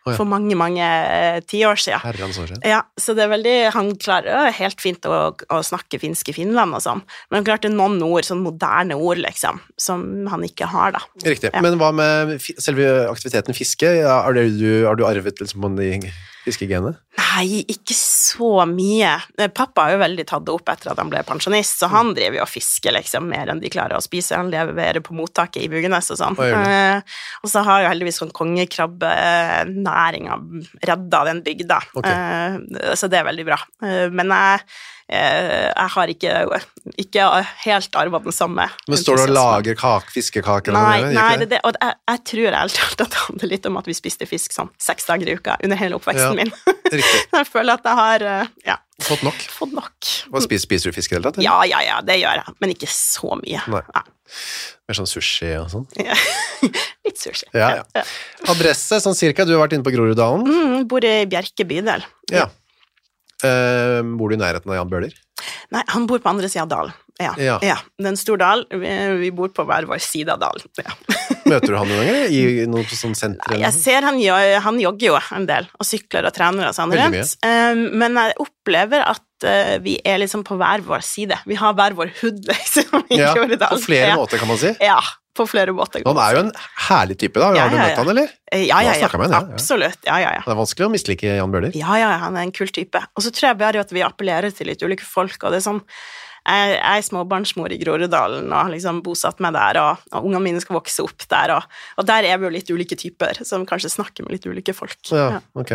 Oh, ja. For mange, mange eh, tiår siden. Herrens år siden. Ja, så det er veldig, han klarer helt fint å, å snakke finsk i Finland og sånn, men klart det er noen ord, sånn moderne ord liksom, som han ikke har da. Riktig. Ja. Men hva med fi- selve aktiviteten fiske? Ja, har, det du, har du arvet liksom på de fiskegenet? Nei, ikke så mye. Pappa har jo veldig tatt det opp etter at han ble pensjonist, så han driver jo og fisker liksom mer enn de klarer å spise. Han leverer på mottaket i Bugenes og sånn. Hva gjør du? Eh, og så har jo heldigvis sånn kongekrabbenæringa redda den bygda, Ok. eh, så det er veldig bra. Eh, men jeg, eh, jeg har ikke, ikke helt arvet den samme. Men står du og lager kak, fiskekaker? Nei, eller noe, gjør nei ikke det, det, og jeg, jeg tror helt klart at det handler litt om at vi spiste fisk sånn seks dager i uka under hele oppveksten Ja. min. Riktig. Jeg føler at jeg har eh, ja, Fått nok? fått nok. Hva spiser, spiser du fisk i det hele tatt? eller? Ja, ja, ja, det gjør jeg, men ikke så mye. Nei. Ja. Mer sånn sushi og sånn? Ja. Litt sushi. Ja, ja. Adresse, sånn cirka, du har vært inne på Groruddalen. Mm, bor i Bjerke bydel. Ja. Eh, bor du i nærheten av Jan Bøhler? Nei, han bor på andre siden av dalen. Ja. Ja. Ja. Det er en stor dal, vi, vi bor på hver vår side av dalen. Ja. Møter du han noen ganger? I noe på sånn senter? eller Jeg noe? ser han, jo- han jogger jo en del, og sykler og trener og sånn Veldig rundt, um, men jeg opplever at uh, vi er liksom på hver vår side. Vi har hver vår hud, liksom, i Ja, Groruddalen. på flere ja. måter, kan man si. Ja, på flere måter. Han er jo en herlig type, da. Ja, Har du ja, møtt ja. han, eller? Eh, Ja, Du ja, har ja, snakket med han, ja, ja. absolutt. Ja, ja, ja. Det er vanskelig å mislike Jan Bøhler. Ja, ja, han er en kul type. Og så tror jeg bare at vi appellerer til litt ulike folk, og det er sånn, jeg, jeg er småbarnsmor i Groruddalen, og har liksom bosatt meg der, og, og ungene mine skal vokse opp der, og, og der er vi jo litt ulike typer, som kanskje snakker med litt ulike folk. Ja, ok.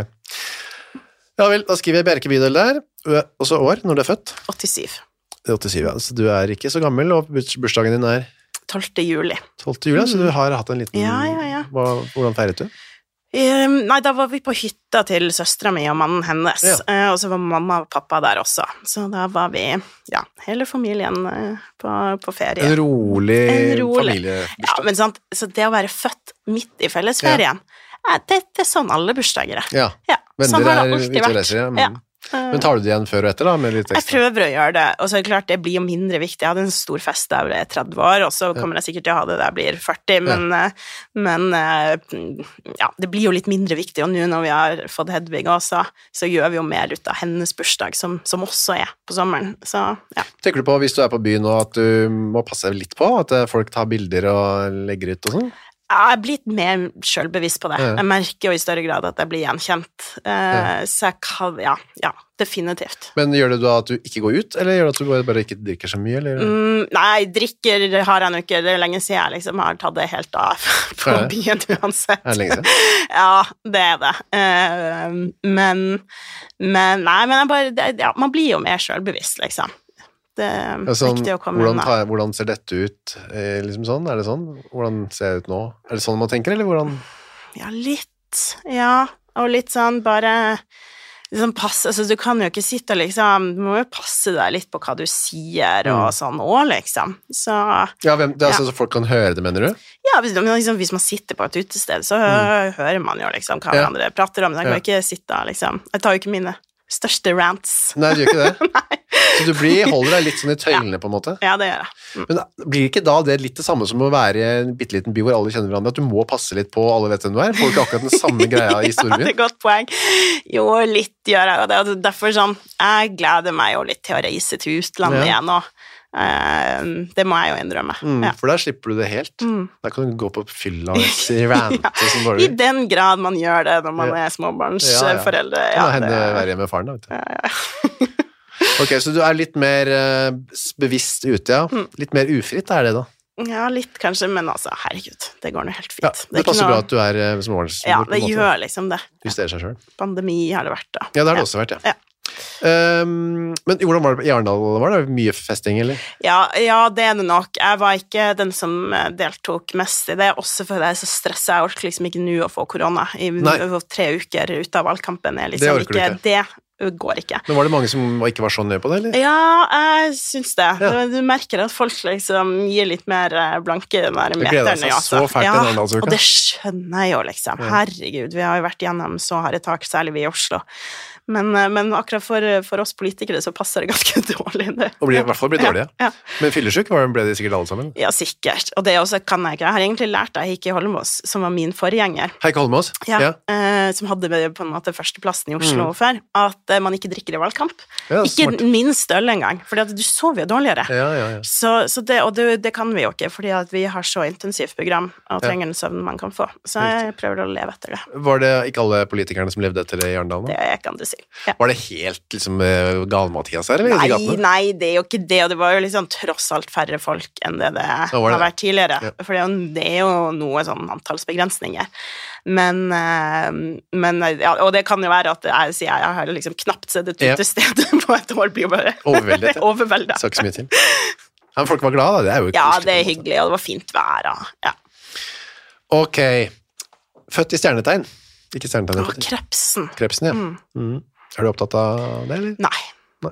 Ja vel, da skriver jeg Bjerke bydel der, og så år, når du er født. åttisyv. Det er åttisyv, ja. Så du er ikke så gammel, og burs- bursdagen din er tolvte juli. tolvte juli, så du har hatt en liten... Ja, ja, ja. Hva, hvordan feiret du? Um, nei, da var vi på hytta til søstera mi og mannen hennes, Ja. eh, og så var mamma og pappa der også. Så da var vi, ja, hele familien eh, på, på ferie. En rolig, En rolig. familiebursdag. Ja, men sant, så det å være født midt i fellesferien, eh, det, det er sånn alle bursdager er. Ja, Ja, venner sånn har det er alltid ute og vært. reiser, ja. Men, Ja. Eh, men tar du det igjen før og etter da, med litt Jeg ekstra? prøver å gjøre det, og så er det klart det blir jo mindre viktig. Jeg hadde en stor fest da jeg ble tretti år, og så kommer jeg sikkert til å ha det da jeg blir førti, men, eh, men eh, ja, det blir jo litt mindre viktig, og nå når vi har fått Hedvig også, så gjør vi jo mer ut av hennes bursdag, som, som også er på sommeren, så ja. Tenker du på, hvis du er på byen nå, at du må passe litt på, at eh, folk tar bilder og legger ut og sånn? Jeg er blitt mer selvbevisst på det. Ja. Jeg merker jo i større grad at jeg blir gjenkjent, eh, så jeg kan, ja, ja, definitivt. Men gjør det da at du ikke går ut, eller gjør det at du bare, bare ikke drikker så mye, eller? Mm, nei, drikker har jeg nå ikke, det er lenge siden jeg liksom har tatt det helt av på Er det? byen uansett. Er det lenge siden? Ja, det er det. Eh, men, men, nei, men jeg bare, det, ja, man blir jo mer selvbevisst, liksom. Det er Ja, sånn, viktig å komme hvordan, unna. tar, hvordan ser dette ut? Eh, liksom sånn? Er det sånn? Hvordan ser jeg ut nå? Er det sånn man tenker, eller hvordan? Ja, litt, ja, og litt sånn bare liksom passe, altså du kan jo ikke sitte og liksom, du må jo passe deg litt på hva du sier og Mm. sånn også, liksom. Så, Ja, hvem, det er altså så folk kan høre det, mener du? ja, hvis, men liksom, hvis man sitter på et utested, så hø- hører man jo liksom hva Mm. Ja. hverandre prater om, så jeg kan Ja. jo ikke sitte og liksom, jeg tar jo ikke mine største rants. Nei, du gjør ikke det. Så du blir, holder deg litt sånn i tøylene, på en måte. Ja, det gjør jeg. Men blir ikke da det litt det samme som å være i en bitteliten by hvor alle kjenner hverandre, at du må passe litt på, alle vet hvem du er? Får du ikke akkurat den samme greia i Ja, det er storbyen? et godt poeng. Jo, litt gjør jeg jo det, og derfor sånn, jeg gleder meg jo litt til å reise til utlandet Ja. igjen, og eh, det må jeg jo innrømme. Mm, Ja. for der slipper du det helt. Mm. Der kan du gå på fylla og si rante som bare I den grad man gjør det når man Ja. er småbarnsforeldre. Kan da Ja, hende det- være hjemme med faren, da. Vet du. ja, ja. Ok, så du er litt mer eh, bevisst ute, ja. Mm. Litt mer ufritt er det, da. ja, litt kanskje, men altså, herregud, det går nå helt fint. Ja, Det er det ikke passer noe- bra at du er eh, småbarnsmor. Ja, på en det måte. gjør liksom det. Justerer seg selv. Pandemi har det vært, da. Ja, det har det også vært, ja. Ja. Um, men hvordan var det i Arendal? Var det mye festing, eller? Ja, ja, det er det nok. Jeg var ikke den som eh, deltok mest i det, også fordi jeg er så stresset. Jeg orker liksom ikke nå å få korona. I Nei. i tre uker ute av valgkampen er Det liksom orker du ikke, ikke. det går ikke. Men var det mange som ikke var så nøye på det, eller? Ja, jeg syns det. Ja. Du merker at folk liksom gir litt mer blanke den der Det gleder meterne. seg Altså. så fælt Ja, den Arendalsuka. og det skjønner jeg jo, liksom. Herregud, vi har jo vært gjennom så harde tak, særlig vi i Oslo. Men, men akkurat for, for oss politikere så passer det ganske dårlig. Det. Og blir, i hvert fall blir dårlige. Ja, ja. Men fyllesyk var- ble de sikkert alle sammen. Ja, sikkert. Og det også kan jeg ikke. Jeg har egentlig lært av Heikki Holmås, som var min forgjenger, Heike Holmås. ja, Ja. eh, som hadde på en måte førsteplassen i Oslo før, at eh, man ikke drikker i valgkamp. Ja, ikke smart. minst øl engang, for du sover jo dårligere. Ja, ja, ja. Så, så det, og det, det kan vi jo ikke, fordi at vi har så intensivt program og trenger den søvnen man kan få. Så jeg prøver å leve etter det. Var det ikke alle politikerne som levde etter det i Arendal nå? Det kan du si. Ja. Var det helt liksom eh, gal-Mathias her, eller? i Nei, gatene? nei, det er jo ikke det, og det var jo liksom tross alt færre folk enn det det var det. har vært tidligere, Ja. for det er jo- det er jo noe sånn antallsbegrensninger. Men, eh, men ja, og det kan jo være at jeg sier jeg har liksom knapt sett et Ja. utested på et år, blir jo bare Overveldet, ja. overveldet. Sa ikke så mye til. Ja, men folk var glade, da. Det er jo Ja, koselig det er på en måte. hyggelig, og det var fint vær, og ja. Ok. Født i stjernetegn. Ikke stjernetegn. Og krepsen. Krepsen, ja. Mm. Er du opptatt av det, eller? Nei.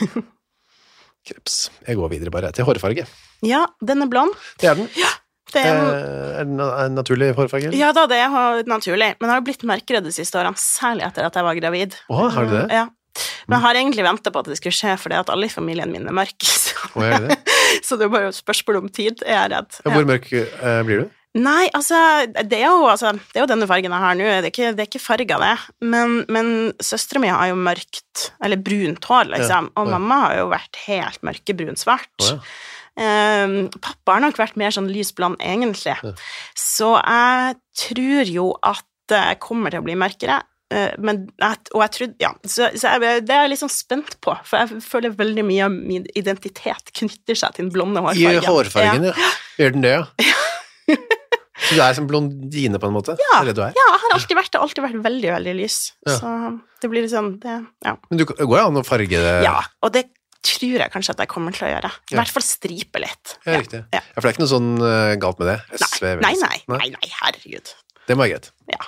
Kreps. Jeg går videre bare til hårfarge. Ja, den er blond. Det er den. Det Eh, er er den en naturlig hårfarge? eller? Ja da, det er jo naturlig, men det har jo blitt mørkere de siste årene, særlig etter at jeg var gravid. Å, har du det? Ja. Men jeg har egentlig ventet på at det skulle skje, fordi at alle i familien min er mørke, så, Å, er det det? så det er bare et spørsmål om tid, er jeg redd. Ja, hvor mørk eh, blir du? Nei, altså det, er jo, altså, det er jo denne fargen jeg har nå, det er ikke, det er ikke farga det, men, men søstera mi har jo mørkt, eller brunt hår, liksom, og ja. mamma har jo vært helt mørkebrun svart. Å, ja. Um, pappa har nok vært mer sånn lysblond egentlig, så jeg tror jo at det kommer til å bli mørkere, uh, men jeg, og jeg trodde, ja, så, så jeg, det er jeg litt sånn spent på, for jeg føler veldig mye av min identitet knytter seg til den blonde I hårfargen. hårfargen, ja. Gjør den det, ja? Så du er som blondine på en måte? Ja, Det er det du er? ja, jeg har alltid vært, alltid vært veldig, veldig lys, Ja. så det blir liksom, det, ja. Men du det går jo an å farge det? Ja, og det tror jeg kanskje at jeg kommer til å gjøre. I Ja. hvert fall stripe litt. Ja, riktig. Ja. Ja, for det er ikke noe sånn eh, galt med det? Nei, S V, vel? nei, nei, nei, nei, herregud. Det må være greit. Ja.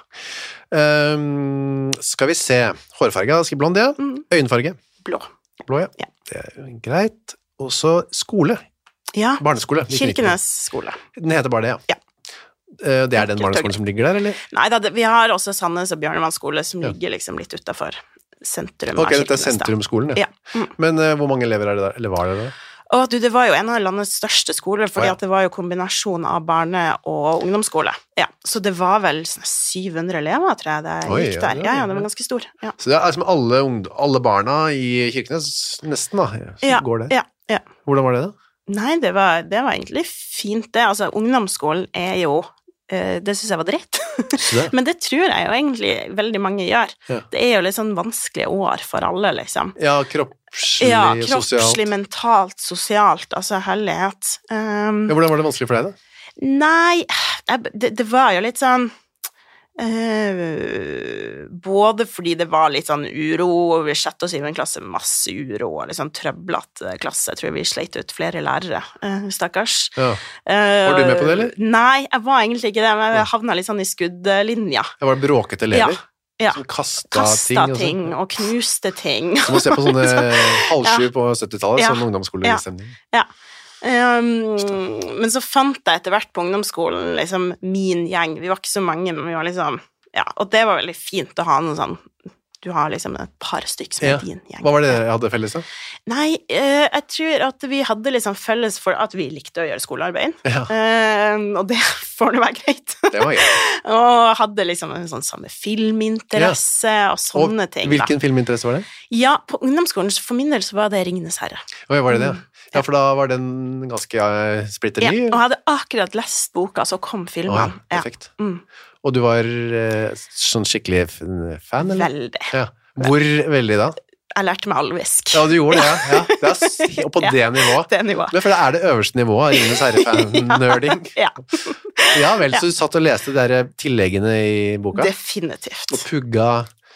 Ehm, skal vi se. Hårfarge, da. Skal blond, ja. Mm. Øyenfarge. Blå. Blå, ja. Ja. Det er jo greit. Og så skole. Ja, Barneskole. Kirkenes skole. Den heter bare det, ja. Ja. Eh, Det er den Enkelt og barneskolen som ligger der, eller? Nei, da, det, vi har også Sandnes og Bjørnevann skole som Ja. ligger liksom litt utenfor sentrum Ok, av dette er Kirkenes. da. sentrumsskolen, ja. Ja. Mm. Men eh, hvor mange elever er det der? Eller var det det? Å, du, det var jo en av landets største skoler, fordi Å, ja. at det var jo kombinasjon av barne- og ungdomsskole. Ja, så det var vel sånn syv hundre elever, tror jeg det Oi, gikk ja, der. ja, Ja, ja. ja, det var ganske stor. Ja, Så det er som alle, ungd- alle barna i Kirkenes, nesten da, så ja, går det. ja, ja. Hvordan var det da? Nei, det var, det var egentlig fint det. Altså, ungdomsskolen er jo eh, det synes jeg var dritt. Så det. Men det tror jeg jo egentlig veldig mange gjør. Ja. Det er jo litt sånn vanskelige år for alle, liksom. Ja, kroppslig, Ja, sosialt. kroppslig, mentalt, sosialt, altså herlighet. Um, Ja, hvordan var det vanskelig for deg da? Nei, jeg, det, det var jo litt sånn eh, både fordi det var litt sånn uro, og vi sjette og syvende klasse, masse uro, og litt sånn trøblete klasse. Jeg tror vi sleit ut flere lærere, eh, stakkars. Ja. Eh, Var du med på det, eller? Nei, jeg var egentlig ikke det, men jeg havna litt sånn i skuddlinja. Det var bråkete elever Ja, som kastet kasta ting. ting, og sånn. og knuste ting. Som å se på sånne halvsju på syttitallet, Ja. sånn ungdomsskolestemning. Ja. Um, men så fant jeg etter hvert på ungdomsskolen liksom min gjeng. Vi var ikke så mange, men vi var liksom ja, og det var veldig fint å ha noe sånn du har liksom et par stykker som Ja. er din gjeng. Hva var det dere hadde felles da? Nei, eh, jeg tror at vi hadde liksom felles for at vi likte å gjøre skolearbeid. Ja, Eh, og det får det være greit. det var greit. Og hadde liksom en sånn samme filminteresse og sånne Og ting. Da. hvilken filminteresse var det? Ja, på ungdomsskolen så for min del så var det Ringenes herre. Oi, var det det? Mm. Ja, for da var den ganske uh, splitter Ja, ny. og jeg hadde akkurat lest boka, så kom Å, filmene. ja, Ja. perfekt. Mm. Og du var eh, sånn skikkelig f- fan, eller? Veldig. Ja. Hvor veldig da? Jeg lærte meg alvisk. Ja, du gjorde det, ja. ja. Det er, s- og på Ja. det nivået. Det nivået. Men for det er det øverste nivået av Ringenes herre-fan-nerding. Ja, Ja vel, så du satt og leste de der tilleggene i boka? Og definitivt. pugga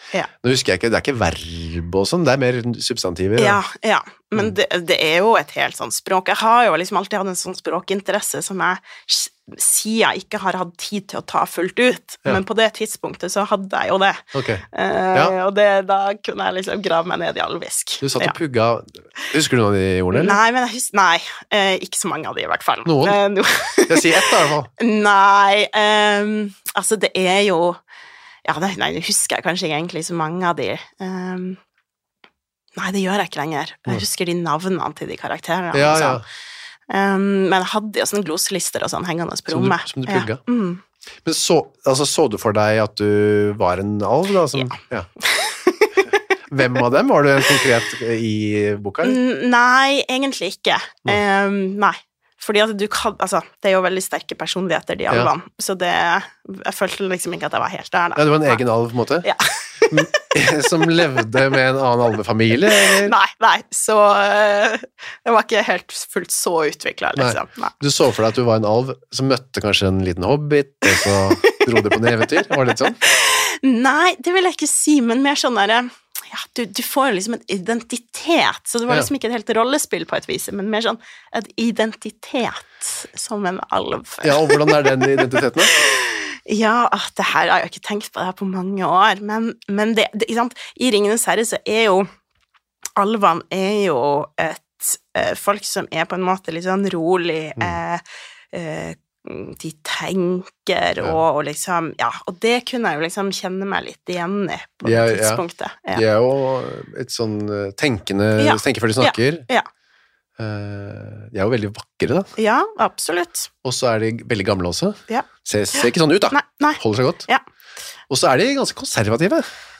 Ja. Nå husker jeg ikke, det er ikke verb og sånn, det er mer substantiver. Ja, ja. Men det, det er jo et helt sånn språk. Jeg har jo liksom alltid hatt en sånn språkinteresse som jeg sier jeg ikke har hatt tid til å ta fullt ut, Ja. men på det tidspunktet så hadde jeg jo det. Ok. Eh, Ja. Og det, da kunne jeg liksom grave meg ned i alvisk. Du satt og Ja. pugga, husker du noen av de ordene, eller? Nei, men jeg husker, nei, eh, ikke så mange av de i hvert fall. Noen? Eh, no. Jeg sier ett da, i hvert fall. Nei, ehm, altså det er jo ja, nei, nei, nå husker jeg kanskje ikke egentlig så mange av de. Ehm, nei, det gjør jeg ikke lenger. Jeg husker de navnene til de karakterene. Ja, og ja. sånn. Ehm, men jeg hadde jo sånne gloselister og sånn hengende på Som du- rommet. som du plugga? Ja. Mm. Men så, altså, så du for deg at du var en alv, da? Som, ja. Hvem av dem? Var du en konkret i boka? eller? N- Nei, egentlig ikke. Nei. Ehm, nei. Fordi at du kan, altså, det er jo veldig sterke personligheter, de Ja. alvene. Så det, jeg følte liksom ikke at jeg var helt der, da. Ja, du var en Nei. egen alv, på en måte? Ja. Som levde med en annen alvefamilie? Eller? Nei, nei, så øh, jeg var ikke helt fullt så utviklet, liksom. Nei. Du så for deg at du var en alv som møtte kanskje en liten hobbit, og så dro du på en eventyr? Var det litt sånn? Nei, det vil jeg ikke si, men mer sånn der, ja, du, du får liksom en identitet, så det var Ja. liksom ikke et helt rollespill på et vis, men mer sånn en identitet som en alv. Ja, og hvordan er den identiteten da? Ja, ah, det her har jeg ikke tenkt på det her på mange år, men, men det, det, ikke sant? I Ringenes herre så er jo alvene er jo et eh, folk som er på en måte litt sånn rolig, eh, eh, de tenker Ja. og, og liksom, ja, og det kunne jeg jo liksom kjenne meg litt igjen i på Ja, det ja. tidspunktet. Ja. De er jo et sånn eh, tenkende, Ja. tenker før de snakker. Ja. Eh, De er jo veldig vakre, da. Ja, absolutt. Og så er de veldig gamle også. Ja. Ser, ser ikke sånn ut, da. Nei, nei. Holder seg godt. Ja. Og så er de ganske konservative.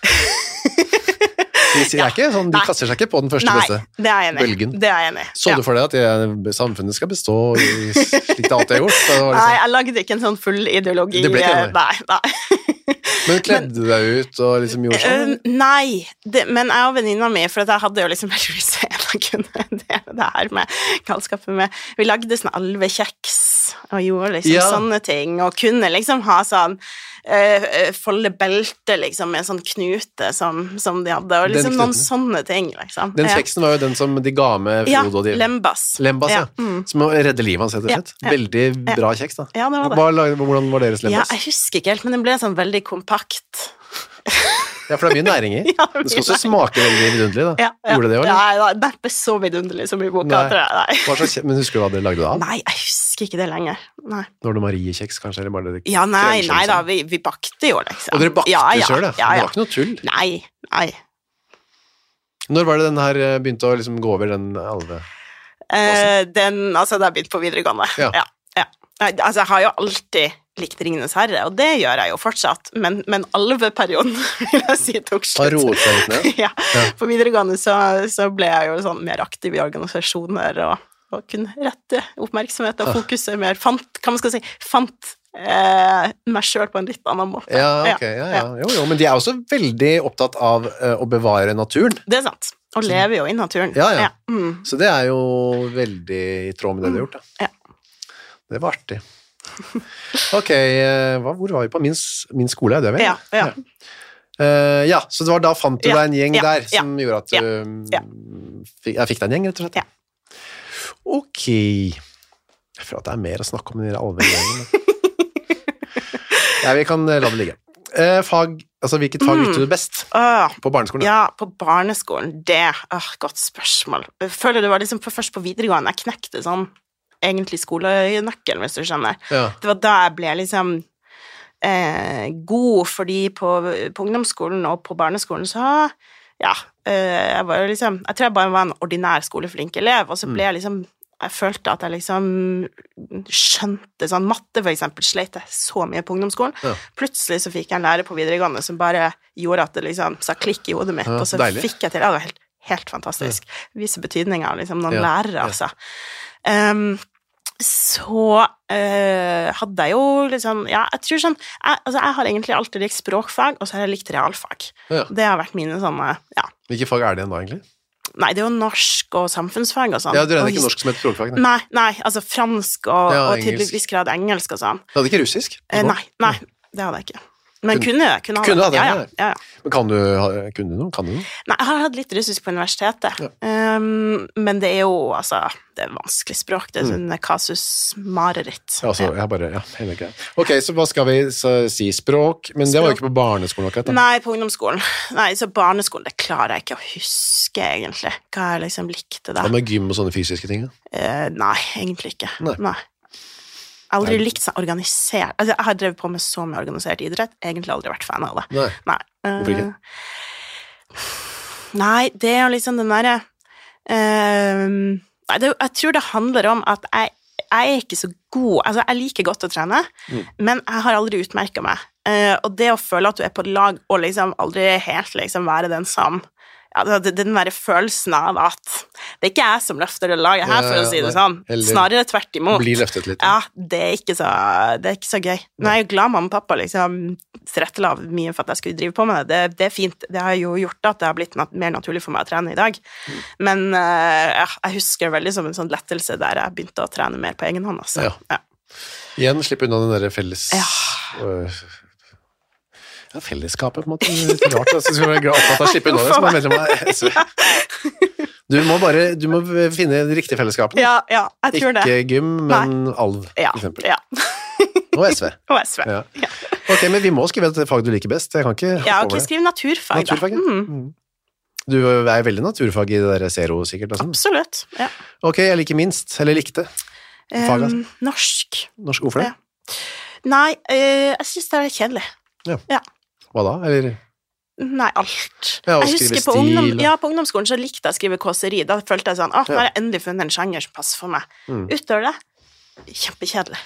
De, sier ikke sånn, de Nei. kaster seg ikke på den første Nei, beste. det er jeg enig i. bølgen. Det er jeg enig i. Så Ja. du for deg at det, samfunnet skal bestå i slik det alltid har gjort? Da var det Nei, sånn. jeg lagde ikke en sånn full ideologi. Det ble ikke det, Nei, nei. Men kledde du deg ut og liksom gjorde sånn? Uh, nei, det, men jeg og venninna mi, for at jeg hadde jo liksom heldigvis en av kunne dele det her med galskapen med Vi lagde sånn alvekjeks og gjorde liksom Ja. sånne ting, og kunne liksom ha sånn uh, folde belte liksom med en sånn knute som, som de hadde, og Den liksom noen knuten. sånne ting, liksom. Den Ja. kjeksen var jo den som de ga med Ja, Frodo og de. Lembas. Lembas, ja. Mm. Som å redde livet hans, rett og Ja, slett. ja. Veldig Ja. bra kjeks, da. Ja, det var det. Hva, lag- hvordan var deres Ja, lembas? jeg husker ikke helt, men den ble sånn veldig kompakt. Ja, for det er mye næring i. Ja, det er Det skal mye også smake veldig vidunderlig, da. Ja, ja. Gjorde det det òg, eller? Nei, nei, neppe så vidunderlig som i boka, Nei. tror jeg. Nei. Hva slags kje- Men husker du hva dere lagde det av? Nei, jeg husker ikke det lenger. Nei. Var det Mariekjeks, kanskje? Eller bare det Ja, nei, kremsjø, nei da, liksom? vi, vi bakte jo, liksom. Og dere bakte ja, ja, sjøl, ja. ja, Det ja. var ikke noe tull. Nei, nei. Når var det den her eh, begynte å liksom gå over den alve? Eh, den, altså, da jeg begynte på videregående. Ja. Ja, ja. Nei, Altså, jeg har jo alltid likt Ringenes herre, og det gjør jeg jo fortsatt, men, men alveperioden, vil jeg si, tok Har slutt. roet seg litt ned? Ja, på videregående så, så ble jeg jo sånn mer aktiv i organisasjoner, og, og kunne rette oppmerksomhet og fokuset mer, fant, hva man skal si, fant eh, meg selv på en litt annen måte. Ja, ok, ja, ja. Jo, jo, men de er også veldig opptatt av eh, å bevare naturen. Det er sant, og lever jo i naturen. Ja, ja. Mm. Så det er jo veldig i tråd med det du har gjort, da. Ja. Det var artig. Ok, eh, hva, hvor var vi på? Min, s- min skole, er det vel? Ja, ja. Eh, ja, så det var da fant du Ja, deg en gjeng ja, der ja, som gjorde at du ja, mm, ja. Fikk, jeg fikk deg en gjeng, rett og slett? Ja. Ok. Jeg føler at det er mer å snakke om i den alvegjengen. Ja, vi kan eh, la det ligge. Eh, fag, altså hvilket fag likte du best Åh, på barneskolen? ja, på barneskolen, det, åh, godt spørsmål. Jeg føler det var liksom på, først på videregående, jeg knekte sånn, egentlig skolenøkkelen, hvis du skjønner. Ja. Det var da jeg ble liksom eh, god, fordi på, på ungdomsskolen og på barneskolen så, ja, eh, jeg var jo liksom, jeg tror jeg bare var en ordinær skoleflink elev, og så ble jeg liksom, jeg følte at jeg liksom skjønte sånn matte, for eksempel, sleit jeg så mye på ungdomsskolen. Ja. Plutselig så fikk jeg en lærer på videregående som bare gjorde at det liksom sa klikk i hodet mitt, Ja, og så deilig. fikk jeg til, ja, det var helt, helt fantastisk. Viser betydningen av liksom noen Ja, lærere, ja. altså. Um, så eh, hadde jeg jo liksom, ja, jeg tror sånn, jeg, altså jeg har egentlig alltid likt språkfag, og så har jeg likt realfag. Ja. Det har vært mine sånne, ja. Hvilke fag er det igjen da, egentlig? Nei, det er jo norsk og samfunnsfag og sånn. Ja, du regner Og ikke his- norsk som et språkfag? Nei. Nei, nei, altså fransk og, Ja, og til engelsk. en viss grad engelsk og sånn. Du hadde ikke russisk? Eh, nei, nei, det hadde jeg ikke. Men kunne, kunne, ha Kunne ha det, ja, ja. ja, ja, ja. Men kan du, ha- kunne du noe? Kan du noe? Nei, jeg har hatt litt russisk på universitetet, um, men det er jo, altså, det er vanskelig språk, det er sånn kasus mareritt. Ja, altså, jeg bare, ja, helt greit. Ok, så hva skal vi så, si? Språk, men det var jo ikke på barneskolen akkurat da. Nei, på ungdomsskolen. Nei, så barneskolen, det klarer jeg ikke å huske, egentlig, hva jeg liksom likte da. Hva med gym og sånne fysiske ting? Da? Eh, nei, egentlig ikke. Nei. Nei. Jeg har aldri likt sånn organisert, altså jeg har drevet på med så mye organisert idrett, egentlig aldri vært fan av det. Nei. Nei. Hvorfor ikke? Eh, Nei, det er jo liksom den derre eh, Nei, det, jeg tror det handler om at jeg, jeg er ikke så god, altså jeg liker godt å trene, Mm. men jeg har aldri utmerket meg. Eh, og det å føle at du er på lag og liksom aldri helt liksom være den som ja, det- den der følelsen av at det er ikke jeg som løfter det laget her, Ja, for å ja, si det nei. sånn. Eller Snarere tvert imot. Blir løftet litt. Ja, det er ikke så, det er ikke så gøy. Nå er jeg jo glad mamma og pappa liksom tilrettela mye for at jeg skulle drive på med det. Det, det er fint. Det har jo gjort at det har blitt nat mer naturlig for meg å trene i dag. Men eh, ja, jeg husker det veldig som en sånn lettelse der jeg begynte å trene mer på egen hånd. Altså. Ja. Ja. Igjen, slippe unna den der felles... Ja. øh, ja, fellesskapet, på en måte. Litt rart, altså. Så skal være opptatt av å slippe unna det, som er medlem av S V. Du må bare, du må finne de riktige fellesskapene. Ja, ja, jeg tror det. Ikke gym, men alv, Ja, for eksempel. ja. Og S V. Og S V. Ja. Ja. Ok, men vi må skrive et fag du liker best. Jeg kan ikke Ja, hoppe ok, over det. skriv naturfag, Naturfag, ja. da. Mm, Mm. Du er veldig naturfag i det der zero, sikkert. og sånn. absolutt. Ja. Ok, jeg liker minst, eller likte. Fag, altså. Um, norsk. Norsk ord for det. Ja. Nei, eh, jeg synes det er kjedelig. Hva da? Eller... Nei, alt. Ja, og jeg skrive husker på, stil, ungdom, og- ja, på ungdomsskolen så likte jeg å skrive kåseri. Da følte jeg sånn, åh, nå Ja. har jeg endelig funnet en sjanger som passer for meg. Mm. Utover det, kjempekjedelig.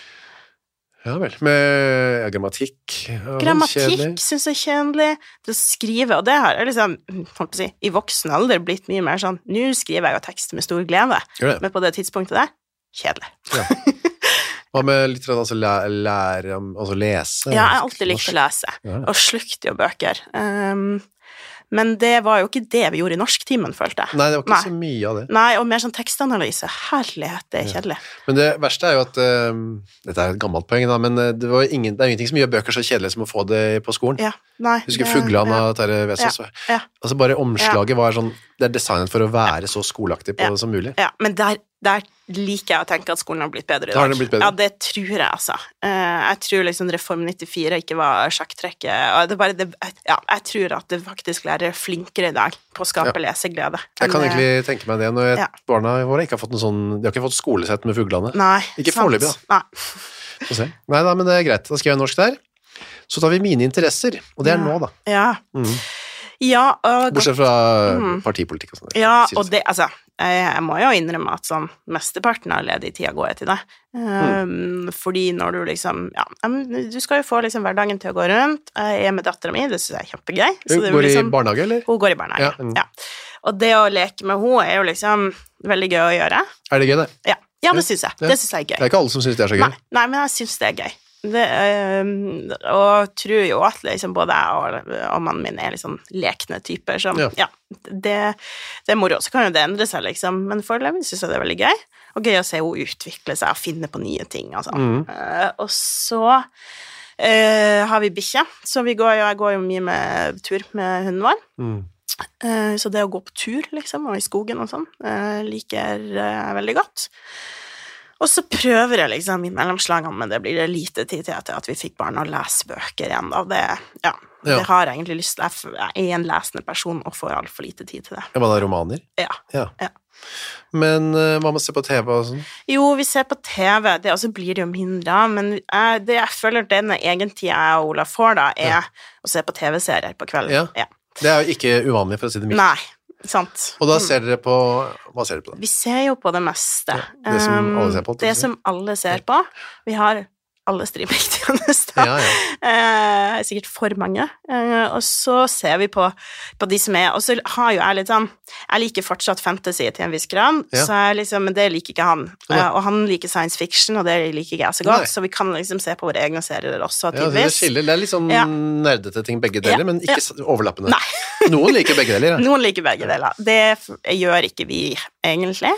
Ja vel. Med ja, grammatikk. Ja, kjedelig. Grammatikk synes jeg er kjedelig. Det å skrive, og det har jeg liksom, holdt på å si, i voksen alder blitt mye mer sånn, nå skriver jeg jo tekster med stor glede, Gjør det. men på det tidspunktet der, kjedelig. Hva med litteratur, altså lære, lære om, altså lese? Ja, jeg har alltid likt norsk? å lese, Ja. og slukte jo bøker. Um, men det var jo ikke det vi gjorde i norsktimen, følte jeg. Nei, det var ikke Nei. så mye av det. Nei, og mer sånn tekstanalyse. Herlighet, det er kjedelig. Men det verste er jo at uh, dette er et gammelt poeng, da, men uh, det, var ingen, det er jo ingenting som gjør bøker så kjedelige som å få det på skolen. Ja, nei. Husker det- Fuglan ja. av Terje Vesaas? Ja. Altså bare omslaget var sånn, det er designet for å være så skoleaktig på Ja. det som mulig. Ja, men der, der liker jeg å tenke at skolen har blitt bedre i dag. Har den blitt bedre? Ja, det tror jeg, altså. Eh, jeg tror liksom Reform nittifire ikke var sjakktrekket. og Det er bare det, ja, jeg tror at det faktisk lærer flinkere i dag på å skape leseglede. Jeg kan enn, egentlig tenke meg det når jeg, Ja. barna våre ikke har fått en sånn, de har ikke fått skolesett med fuglene. Nei, Ikke sant. foreløpig, Nei. Få se. Nei da, men det er greit. Da skriver jeg norsk der. Så tar vi mine interesser, og det er Ja. nå da. Ja. Mhm. Ja, og Bortsett fra Mhm. partipolitikk og sånn. Ja, Sier og det, altså, jeg, jeg må jo innrømme at sånn, mesteparten av ledig tida går jeg til det. Um, Fordi når du liksom, ja, men du skal jo få liksom hverdagen til å gå rundt. Jeg er med datteren min, det synes jeg er kjempegøy. Så Hun det er går jo liksom, i barnehage, eller? hun går i barnehage, Ja, ja. mm. Og det å leke med henne er jo liksom veldig gøy å gjøre. Er det gøy, det? Ja, ja det Ja, synes jeg. ja. Det synes jeg er Det gøy. er ikke alle som synes det er så gøy. Nei, nei, men jeg synes det er gøy. Det, øhm, og tror jo at liksom både jeg og, og mannen min er liksom lekne typer som, Ja. ja, det, det er moro, så kan jo det endre seg liksom, men foreløpig synes jeg det er veldig gøy, og gøy å se henne utvikle seg og finne på nye ting og sånn. Mhm. Eh, og så eh, har vi bikkje, så vi går jo, jeg går jo mye med tur med hunden vår. Mm. Eh, Så det å gå på tur, liksom, og i skogen og sånn, eh, liker jeg veldig godt. Og så prøver jeg liksom i mellomslagene, men det blir det lite tid til etter at vi fikk barn å lese bøker igjen. Da. Det, ja, Ja. det har jeg egentlig lyst til. Jeg f- Jeg er en lesende person og får altfor lite tid til det. Ja, man har romaner. Ja. Ja. Ja. Men uh, hva med å se på T V og sånn? Jo, vi ser på T V, det også blir det jo mindre av, men jeg, det jeg føler denne egentida jeg og Ola får da, er å se på T V-serier på kvelden. Ja. Ja. Det er jo ikke uvanlig, for å si det mildt. Nei, sant. Og da ser dere på Hva ser dere på da? Vi ser jo på det meste. Ja, det som alle ser på, Um, til å Det si. som alle ser på. Vi har alle streamingtjenester. Ja, ja. Eh, sikkert for mange. Eh, og så ser vi på, på de som er Og så har jo jeg litt sånn Jeg liker fortsatt fantasy til en viss grad, Ja. så jeg liksom, men det liker ikke han. Nei. Eh, og han liker science fiction, og det liker ikke jeg så godt, Nei. så vi kan liksom se på våre egne serier også, Ja, så det tidvis. skiller. Det er litt sånn Ja. nerdete ting begge deler, Ja, men ikke ja. s- overlappende. Nei. Noen liker begge deler, ja. Noen liker begge deler. Det f- gjør ikke vi, egentlig.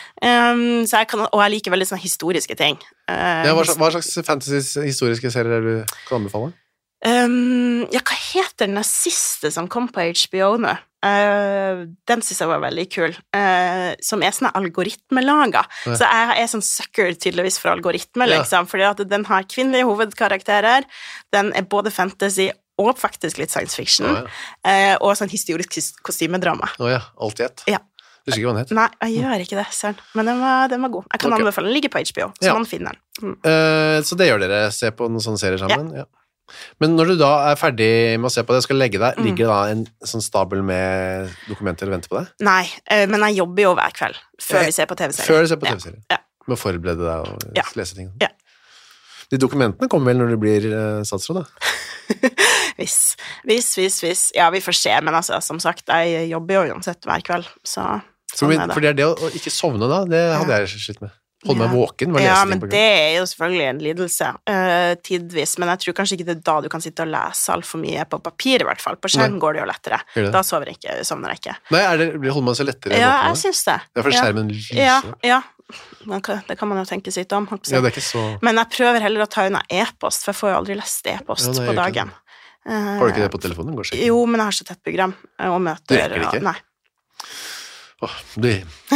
Um, så jeg kan, og jeg liker veldig sånne historiske ting. Uh, Ja, hva, slags, hva slags fantasy historiske serier er det du kan anbefale? Um, ja, hva heter den siste som kom på H B O nå? Uh, den synes jeg var veldig kul, uh, som er sånne algoritmelager. Ja. Så jeg er sånn sucker tydeligvis for algoritmer, liksom, ja. Fordi at den har kvinnelige hovedkarakterer, den er både fantasy og faktisk litt science fiction, oh, ja. uh, og sånn historisk kostymedrama. Å oh, ja, alt i ett. Ja. Du husker ikke hva den het? Nei, jeg gjør ikke det, søren. Men den var, den var god. Jeg kan okay. anbefale den. Ligger på H B O, så ja. Man finner den. Mm. Uh, så det gjør dere, se på noen sånne serier sammen? Ja. Ja. Men når du da er ferdig med å se på det, skal legge deg, mm. ligger det da en sånn stabel med dokumenter og venter på deg? Nei, uh, men jeg jobber jo hver kveld, før vi ser på TV-serier. Før du ser på TV-serier? Ja. Ja. Med å forberede deg og ja. Lese ting? Ja. De dokumentene kommer vel når du blir uh, statsråd, da? Hvis, hvis, hvis, hvis. Ja, vi får se, men altså, som sagt, jeg jobber jo uansett hver kveld, så... Sånn for, for det er det å, å ikke sovne da, det hadde jeg slitt med. Holde meg våken, var ja, men det er jo selvfølgelig en lidelse, uh, tidvis, men jeg tror kanskje ikke det er da du kan sitte og lese alt for mye på papir, i hvert fall. På skjerm Nei. Går det jo lettere. Det? Da sover jeg ikke, sovner jeg ikke. Nei, er det, holder man seg lettere? Ja, jeg synes det. Det er for ja. Skjermen lyser. Ja, ja. Det kan man jo tenke sitt om. Ja, det er ikke så... Men jeg prøver heller å ta unna e-post, for jeg får jo aldri lest e-post ja, nei, på dagen. Uh, Har du ikke det på telefonen? Går jo, men jeg har så tett program og møter. Du rekker det ikke? Og, nei. Åh, det...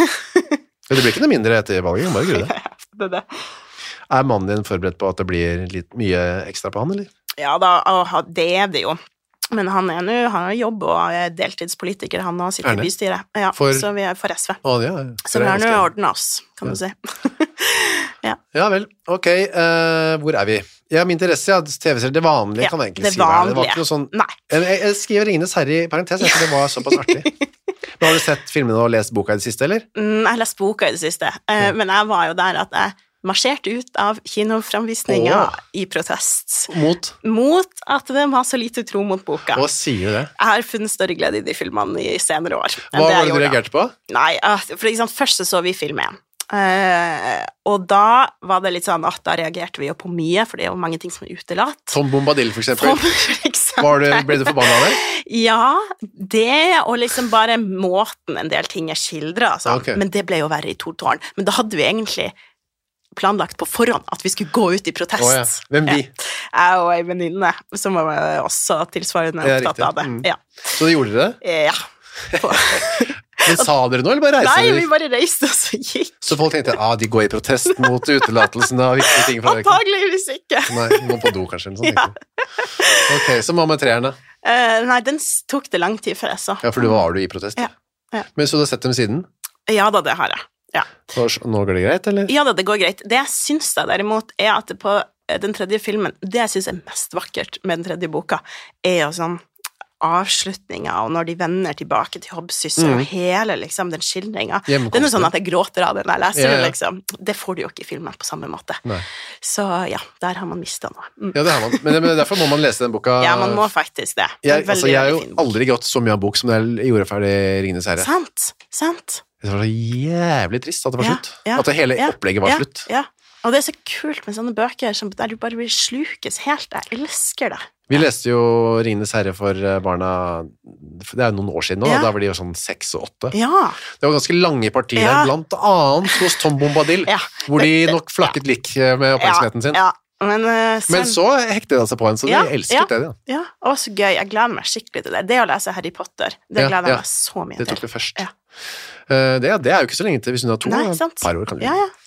det blir ikke noe mindre etter valget, bare grunn det. det, det. Er mannen din forberedt på at det blir litt mye ekstra på han, eller? Ja da, det er det jo. Men han er nå, han har jobb og er deltidspolitiker, han har sitter i bystyret. Ja, for... så vi er for S V. Å, ja, ja. Så vi har nå ordnet oss, kan ja. du si. ja. ja vel, ok, uh, hvor er vi? Ja, min interesse, ja, T V-serier, det vanlige ja, kan jeg egentlig det si. Vanlige. Det var ikke noe sånn... Nei. Jeg, jeg skriver Ringenes herre i parentes, for det var såpass artig. Men har du sett filmene og lest boka i det siste, eller? Mm, jeg har lest boka i det siste, uh, mm. men jeg var jo der at jeg marsjerte ut av kinoframvisninger oh. i protest. Mot? Mot at det var så lite tro mot boka. Hva sier du det? Jeg har funnet større glede i de filmene i senere år. Hva var det du reagerte på? Nei, for eksempel, først så så vi film igjen. Uh, og da var det litt sånn at da reagerte vi jo på mye, for det er jo mange ting som er utelatt. Tom Bombadil, for eksempel. Tom, for eksempel. Var du, ble du forbannet av det? Ja, det, og liksom bare måten en del ting er skildret, altså. Okay. Men det ble jo verre i to tårn. Men da hadde vi egentlig planlagt på forhånd at vi skulle gå ut i protest. Oh, ja. Hvem vi? Ja. Jeg og en venninne, som var også tilsvarende opptatt av det. Mm. Ja. Så det gjorde dere? Ja. Men sa dere noe, eller bare reiste dere? Nei, vi bare reiste oss og gikk. Så folk tenkte, ah, de går i protest mot utelatelsen av viktige ting fra dere? Antageligvis ikke. Nei, må på do kanskje, eller sånn, ja. Ok, så hva med treerne? Uh, nei, den tok det lang tid før jeg så. Ja, for du var du i protest? Ja. Ja. Men så du har sett dem siden? Ja da, det har jeg. Ja. Så nå går det greit, eller? Ja da, det går greit. Det jeg synes da derimot er at det på den tredje filmen, det jeg synes er mest vakkert med den tredje boka, er jo sånn avslutninger, og når de vender tilbake til Hobbes mm. og hele liksom den skildringen. Det er noe sånn at jeg gråter av det når jeg leser ja, ja. Det, liksom. Det får du jo ikke i filmen på samme måte. Nei. Så ja, der har man mistet noe. Mm. Ja, det har man. Men, men derfor må man lese den boka. Ja, man må faktisk det. det jeg, altså, jeg har jo aldri gått så mye av bok som jeg gjorde ferdig Ringenes herre. Sant, sant. Det var så jævlig trist at det var ja, slutt. Ja, at det hele ja, opplegget var ja, slutt. Ja, og det er så kult med sånne bøker som, der du bare vil slukes helt. Jeg elsker det. Vi leste jo Ringenes herre for barna, det er jo noen år siden nå, ja. Da var de jo sånn seks og åtte. Ja. Det var ganske lange partier ja. Der, blant annet hos Tom Bombadil, ja. Hvor de nok flakket ja. Lik med oppmerksomheten sin. Ja. Ja. Men, uh, selv... Men så hektet det seg på en, så ja. De elsket ja. det. Ja. Ja, og så gøy. Jeg gleder meg skikkelig til det. Det å lese Harry Potter, det ja. gleder jeg Ja. meg så mye til. Det tok vi først. Ja. Uh, det, det er jo ikke så lenge til, hvis hun har to, Nei, et par år kan vi. Ja, ja.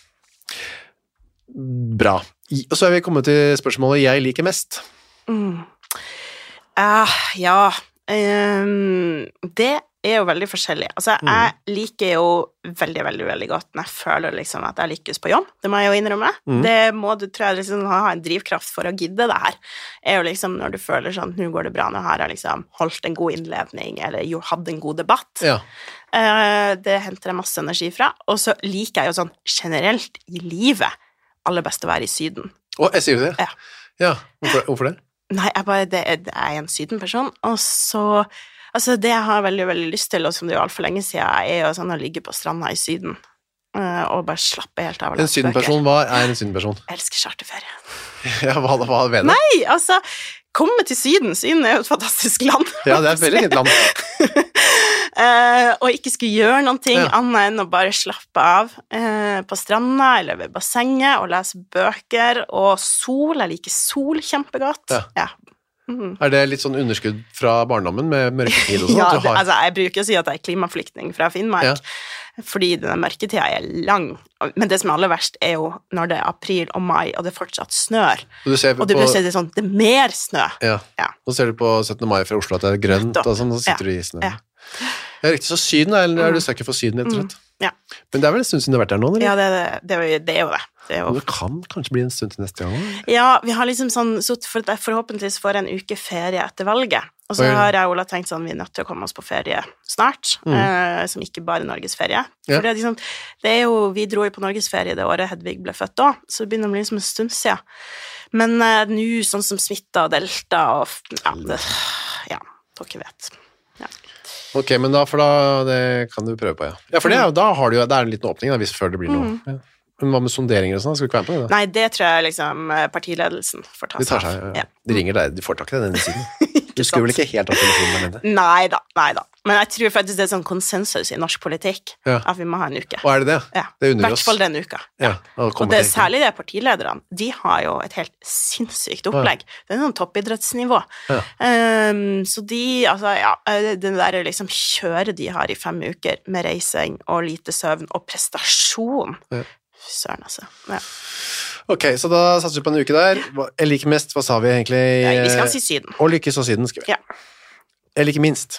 Bra. Og så er vi kommet til spørsmålet jeg liker mest. Mm. Uh, ja, um, det er jo veldig forskjellig. Altså, mm. jeg liker jo veldig, veldig, veldig godt når jeg føler liksom at jeg lykkes på jobb. Det må jeg jo innrømme. Mm. Det må du, tror jeg, liksom ha en drivkraft for å gidde det her. Er jo liksom når du føler sånn, nå går det bra, nå har jeg liksom holdt en god innledning, eller jo hadde en god debatt. Ja. Uh, det henter jeg masse energi fra. Og så liker jeg jo sånn generelt i livet aller best å være i Syden. Å, jeg sier det? Ja. Ja, hvorfor, hvorfor det? Nei, jeg bare, det er, det er en sydenperson, og så, altså det jeg har veldig, veldig lyst til, og som det er jo alt for lenge siden, er jo sånn å ligge på stranda i Syden, uh, og bare slappe helt av. En sydenperson, hva er en sydenperson? Jeg elsker charterferie. Ja, hva, hva mener du? Nei, altså, komme til Syden, Syden er jo et fantastisk land. Ja, det er et veldig fint land. Uh, og ikke skulle gjøre noen ting ja. Annet enn å bare slappe av uh, på stranda eller ved bassenget og lese bøker og sol, jeg liker sol kjempegodt. Ja. Ja. Mm. Er det litt sånn underskudd fra barndommen med mørketid og sånn? Ja, at du det, har... altså, jeg bruker å si at jeg er klimaflyktning fra Finnmark, Ja. fordi denne mørketida er lang. Men det som er aller verst er jo når det er april og mai, og det fortsatt snør. Og du ser Og det på... blir sånn, det er mer snø. Ja. Ja. Nå ser du på syttende mai fra Oslo at det er grønt og sånn, og så sitter Ja. du i snø. Ja. Ja, riktig, så syden er, eller er du søker for syden, rett og slett? Ja. Men det er vel en stund siden du har vært der nå, eller? Ja, det, det, det, er jo- det er jo det. Det er Og jo det kan kanskje bli en stund til neste gang. eller? Ja, vi har liksom sånn, så for at jeg forhåpentligvis får en uke ferie etter valget. Og så Oi. har jeg og Ola tenkt sånn, vi er nødt til å komme oss på ferie snart, eh, som ikke bare er Norges ferie. Ja. For det er liksom, det er jo, vi dro jo på Norges ferie det året Hedvig ble født da, så det begynner å bli liksom en stund siden. Men eh, nå, sånn som smitta og delta, og f- ja, det, ja, dere vet. Ja. Ok, men da, for da, det kan du prøve på, ja. Ja, for det er jo, da har du jo, det er en liten åpning da, hvis før det blir noe. Ja. Men hva med sonderinger og sånn, skal du ikke være med på det da? Nei, det tror jeg liksom eh, partiledelsen får ta De tar seg seg, av. ja. De ringer deg, de får tak i deg denne siden. Du sant. skulle vel ikke helt ha telefonen der nede? Nei da, nei da. Men jeg tror faktisk det er sånn konsensus i norsk politikk, Ja. at vi må ha en uke. Og er det det? Ja, Det i unner hvert oss. fall den uka. Ja, og Og komme det er til- særlig det partilederne, de har jo et helt sinnssykt opplegg. Det er sånn toppidrettsnivå. Ja. Um, så de, altså, ja, det der liksom kjøret de har i fem uker med reising og lite søvn og prestasjon. Ja. Søren, altså. Ja. Ok, så da satser vi på en uke der. Hva- Jeg liker mest, hva sa vi egentlig? Nei, vi skal si Syden. Og lykkes og Syden, skal vi. Ja. Jeg liker minst.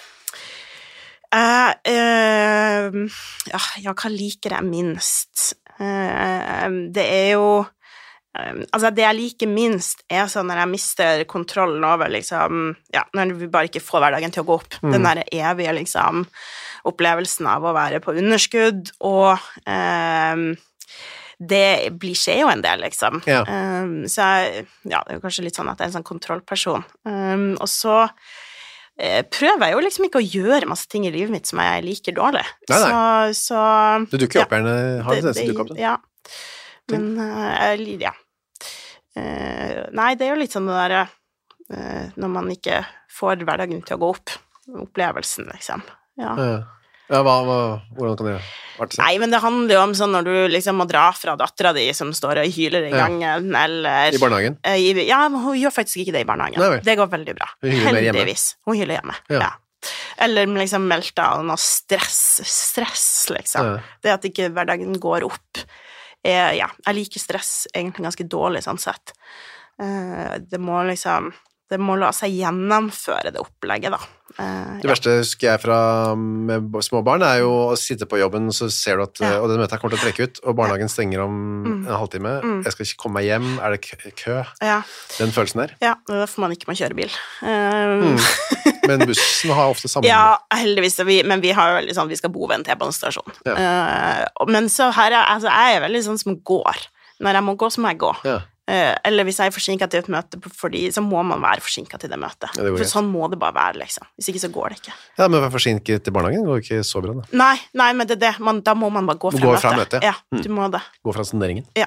Eh, eh, ja, ja, hva liker jeg minst? Eh, det er jo eh, Altså, det jeg liker minst, er sånn når jeg mister kontrollen over, liksom Ja, når vi bare ikke får hverdagen til å gå opp. Den der evige, liksom, opplevelsen av å være på underskudd, og eh, det blir skjer jo en del, liksom. Ja. Um, så jeg, ja, det er jo kanskje litt sånn at jeg er en sånn kontrollperson. Um, og så eh, prøver jeg jo liksom ikke å gjøre masse ting i livet mitt som jeg liker dårlig. Nei, nei. Så, så Du dukker ja, opp gjerne, har det det som dukker opp? da? Ja. Men uh, jeg liker, ja. Uh, nei, det er jo litt sånn det derre uh, når man ikke får hverdagen til å gå opp. Opplevelsen, liksom. Ja. Ja, ja hva, hva, hvordan kan det arte seg? Nei, men det handler jo om sånn når du liksom må dra fra dattera di som står og hyler i Ja. gangen, eller I barnehagen? Eh, i- Ja, men hun gjør faktisk ikke det i barnehagen. Nei vel. Det går veldig bra. Hun hyler mer hjemme. Heldigvis. Hun hyler hjemme. Ja. Ja. Eller liksom meldt av noe stress, stress, liksom. Ja. Det at ikke hverdagen går opp. Er, ja, jeg liker stress egentlig ganske dårlig, sånn sett. Eh, det må liksom Det må la seg gjennomføre det opplegget, da. Eh, Det verste husker jeg fra med små barn er jo å sitte på jobben, så ser du at Ja. og det møtet her kommer til å trekke ut, og barnehagen stenger om en halvtime. Jeg skal ikke komme meg hjem, er det kø- kø? ja, Den følelsen der. ja, det er derfor man ikke må kjøre bil. Eh, Men bussen har ofte samme. Ja, heldigvis, vi, men vi har jo veldig sånn, vi skal bo ved en T-banestasjon. Ja. Eh, og- men så her er, altså, jeg er veldig sånn som går. Når jeg må gå, så må jeg gå. Ja. Eh, eller hvis jeg er forsinket til et møte, fordi, så må man være forsinket til det møtet. Ja, det går For greit. sånn må det bare være, liksom. Hvis ikke så går det ikke. Ja, men å være forsinket til barnehagen går ikke så bra da. Nei, nei, men det er det. Man, da må man bare gå Du fra går møtet. fra møtet, ja. Ja, du må det. Gå fra sonderingen. Ja.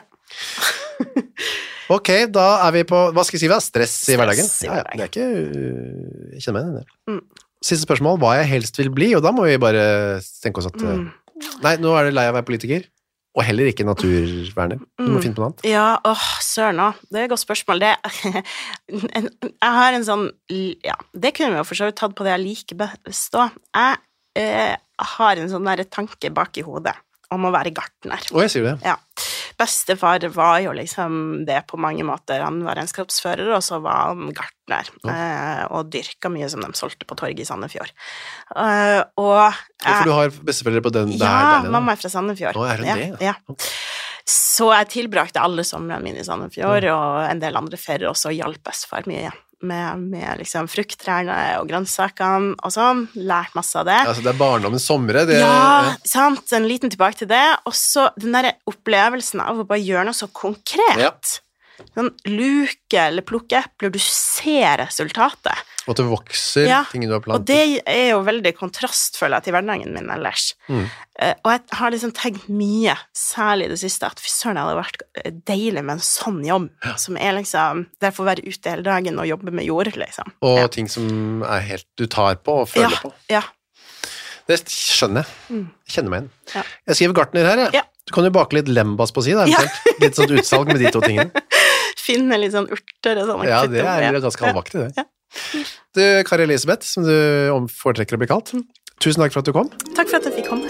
Ok, da er vi på, hva skal jeg si, hva? Stress i Stress hverdagen? i Ja, ja, hverdagen. det er ikke, øh, jeg kjenner meg igjen i det. Mm. Siste spørsmål, hva jeg helst vil bli, og da må vi bare tenke oss at, øh, Mm. nei, nå er det lei av å være politiker, og heller ikke naturverner. Du må Mm. finne på noe annet. Ja, åh, søren òg. Det er et godt spørsmål. Det, en, jeg har en sånn Ja, det kunne vi jo for så vidt tatt på det jeg liker best òg. Jeg eh, har en sånn der tanke bak i hodet om å være gartner. Å, jeg sier det. Ja. Bestefar var jo liksom det på mange måter. Han var regnskapsfører, og så var han gartner, eh, og dyrka mye som de solgte på torget i Sandefjord. Eh, og Ja, for du har besteforeldre på den, der, ja, der nede. mamma er fra Sandefjord. Å, er hun ja, det? Ja. Så jeg tilbrakte alle somrene mine i Sandefjord, og en del andre ferier også, og hjalp bestefar mye med, med liksom frukttrærne og grønnsakene og sånn. Lært masse av det. Altså, det er barndommens somre, det... Ja, sant, en liten tilbake til det. Og så den der opplevelsen av å bare gjøre noe så konkret. Ja. Sånn luke eller plukke epler, du ser resultatet. Og at det vokser, Ja, tingene du har Og plantet. det er jo veldig kontrast, føler jeg, til hverdagen min ellers. Mm. Eh, og jeg har liksom tenkt mye, særlig i det siste, at fy søren, det hadde vært deilig med en sånn jobb, som er liksom, der får være ute hele dagen og jobbe med jord, liksom. Og ja. ting som er helt du tar på og føler ja, på. Ja, Det skjønner jeg. Jeg kjenner meg igjen. Ja. Jeg skriver gartner her, jeg. Ja. Du kan jo bake litt lembas på si, da, Ja. eventuelt. Litt sånn utsalg med de to tingene. finne litt sånn urter og sånn. Ja, det er ja. ganske halvaktig, det. Ja. Du, Kari Elisabeth, som du foretrekker å bli kalt, tusen takk for at du kom. Takk for at jeg fikk komme.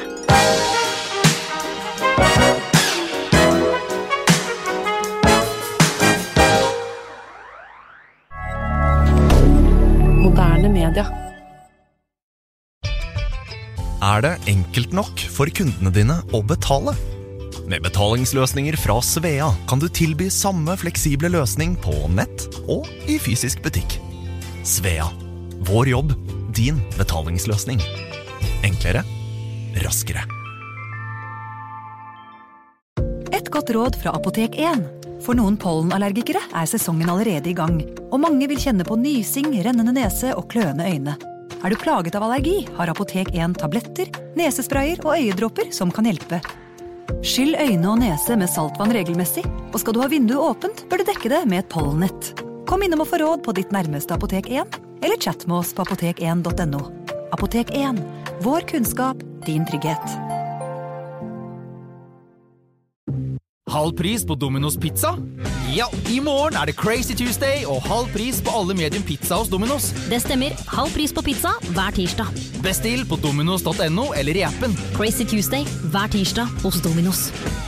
Moderne media. Er det enkelt nok for kundene dine å betale? Med betalingsløsninger fra Svea kan du tilby samme fleksible løsning på nett og i fysisk butikk. Svea. Vår jobb, din betalingsløsning. Enklere, raskere. Et godt råd fra Apotek én. For noen pollenallergikere er sesongen allerede i gang, og mange vil kjenne på nysing, rennende nese og kløende øyne. Er du plaget av allergi, har Apotek én tabletter, nesesprayer og øyedråper som kan hjelpe. Skyll øyne og nese med saltvann regelmessig, og skal du ha vinduet åpent, bør du dekke det med et pollennett. Kom innom og få råd på ditt nærmeste Apotek én, eller chat med oss på apotek én punktum no. Apotek én. Vår kunnskap, din trygghet. Halv pris på Domino's Pizza? Ja, i morgen er det Crazy Tuesday og halv pris på alle medium pizza hos Domino's. Det stemmer. Halv pris på pizza hver tirsdag. Bestill på dominos punktum no eller i appen. Crazy Tuesday hver tirsdag hos Domino's.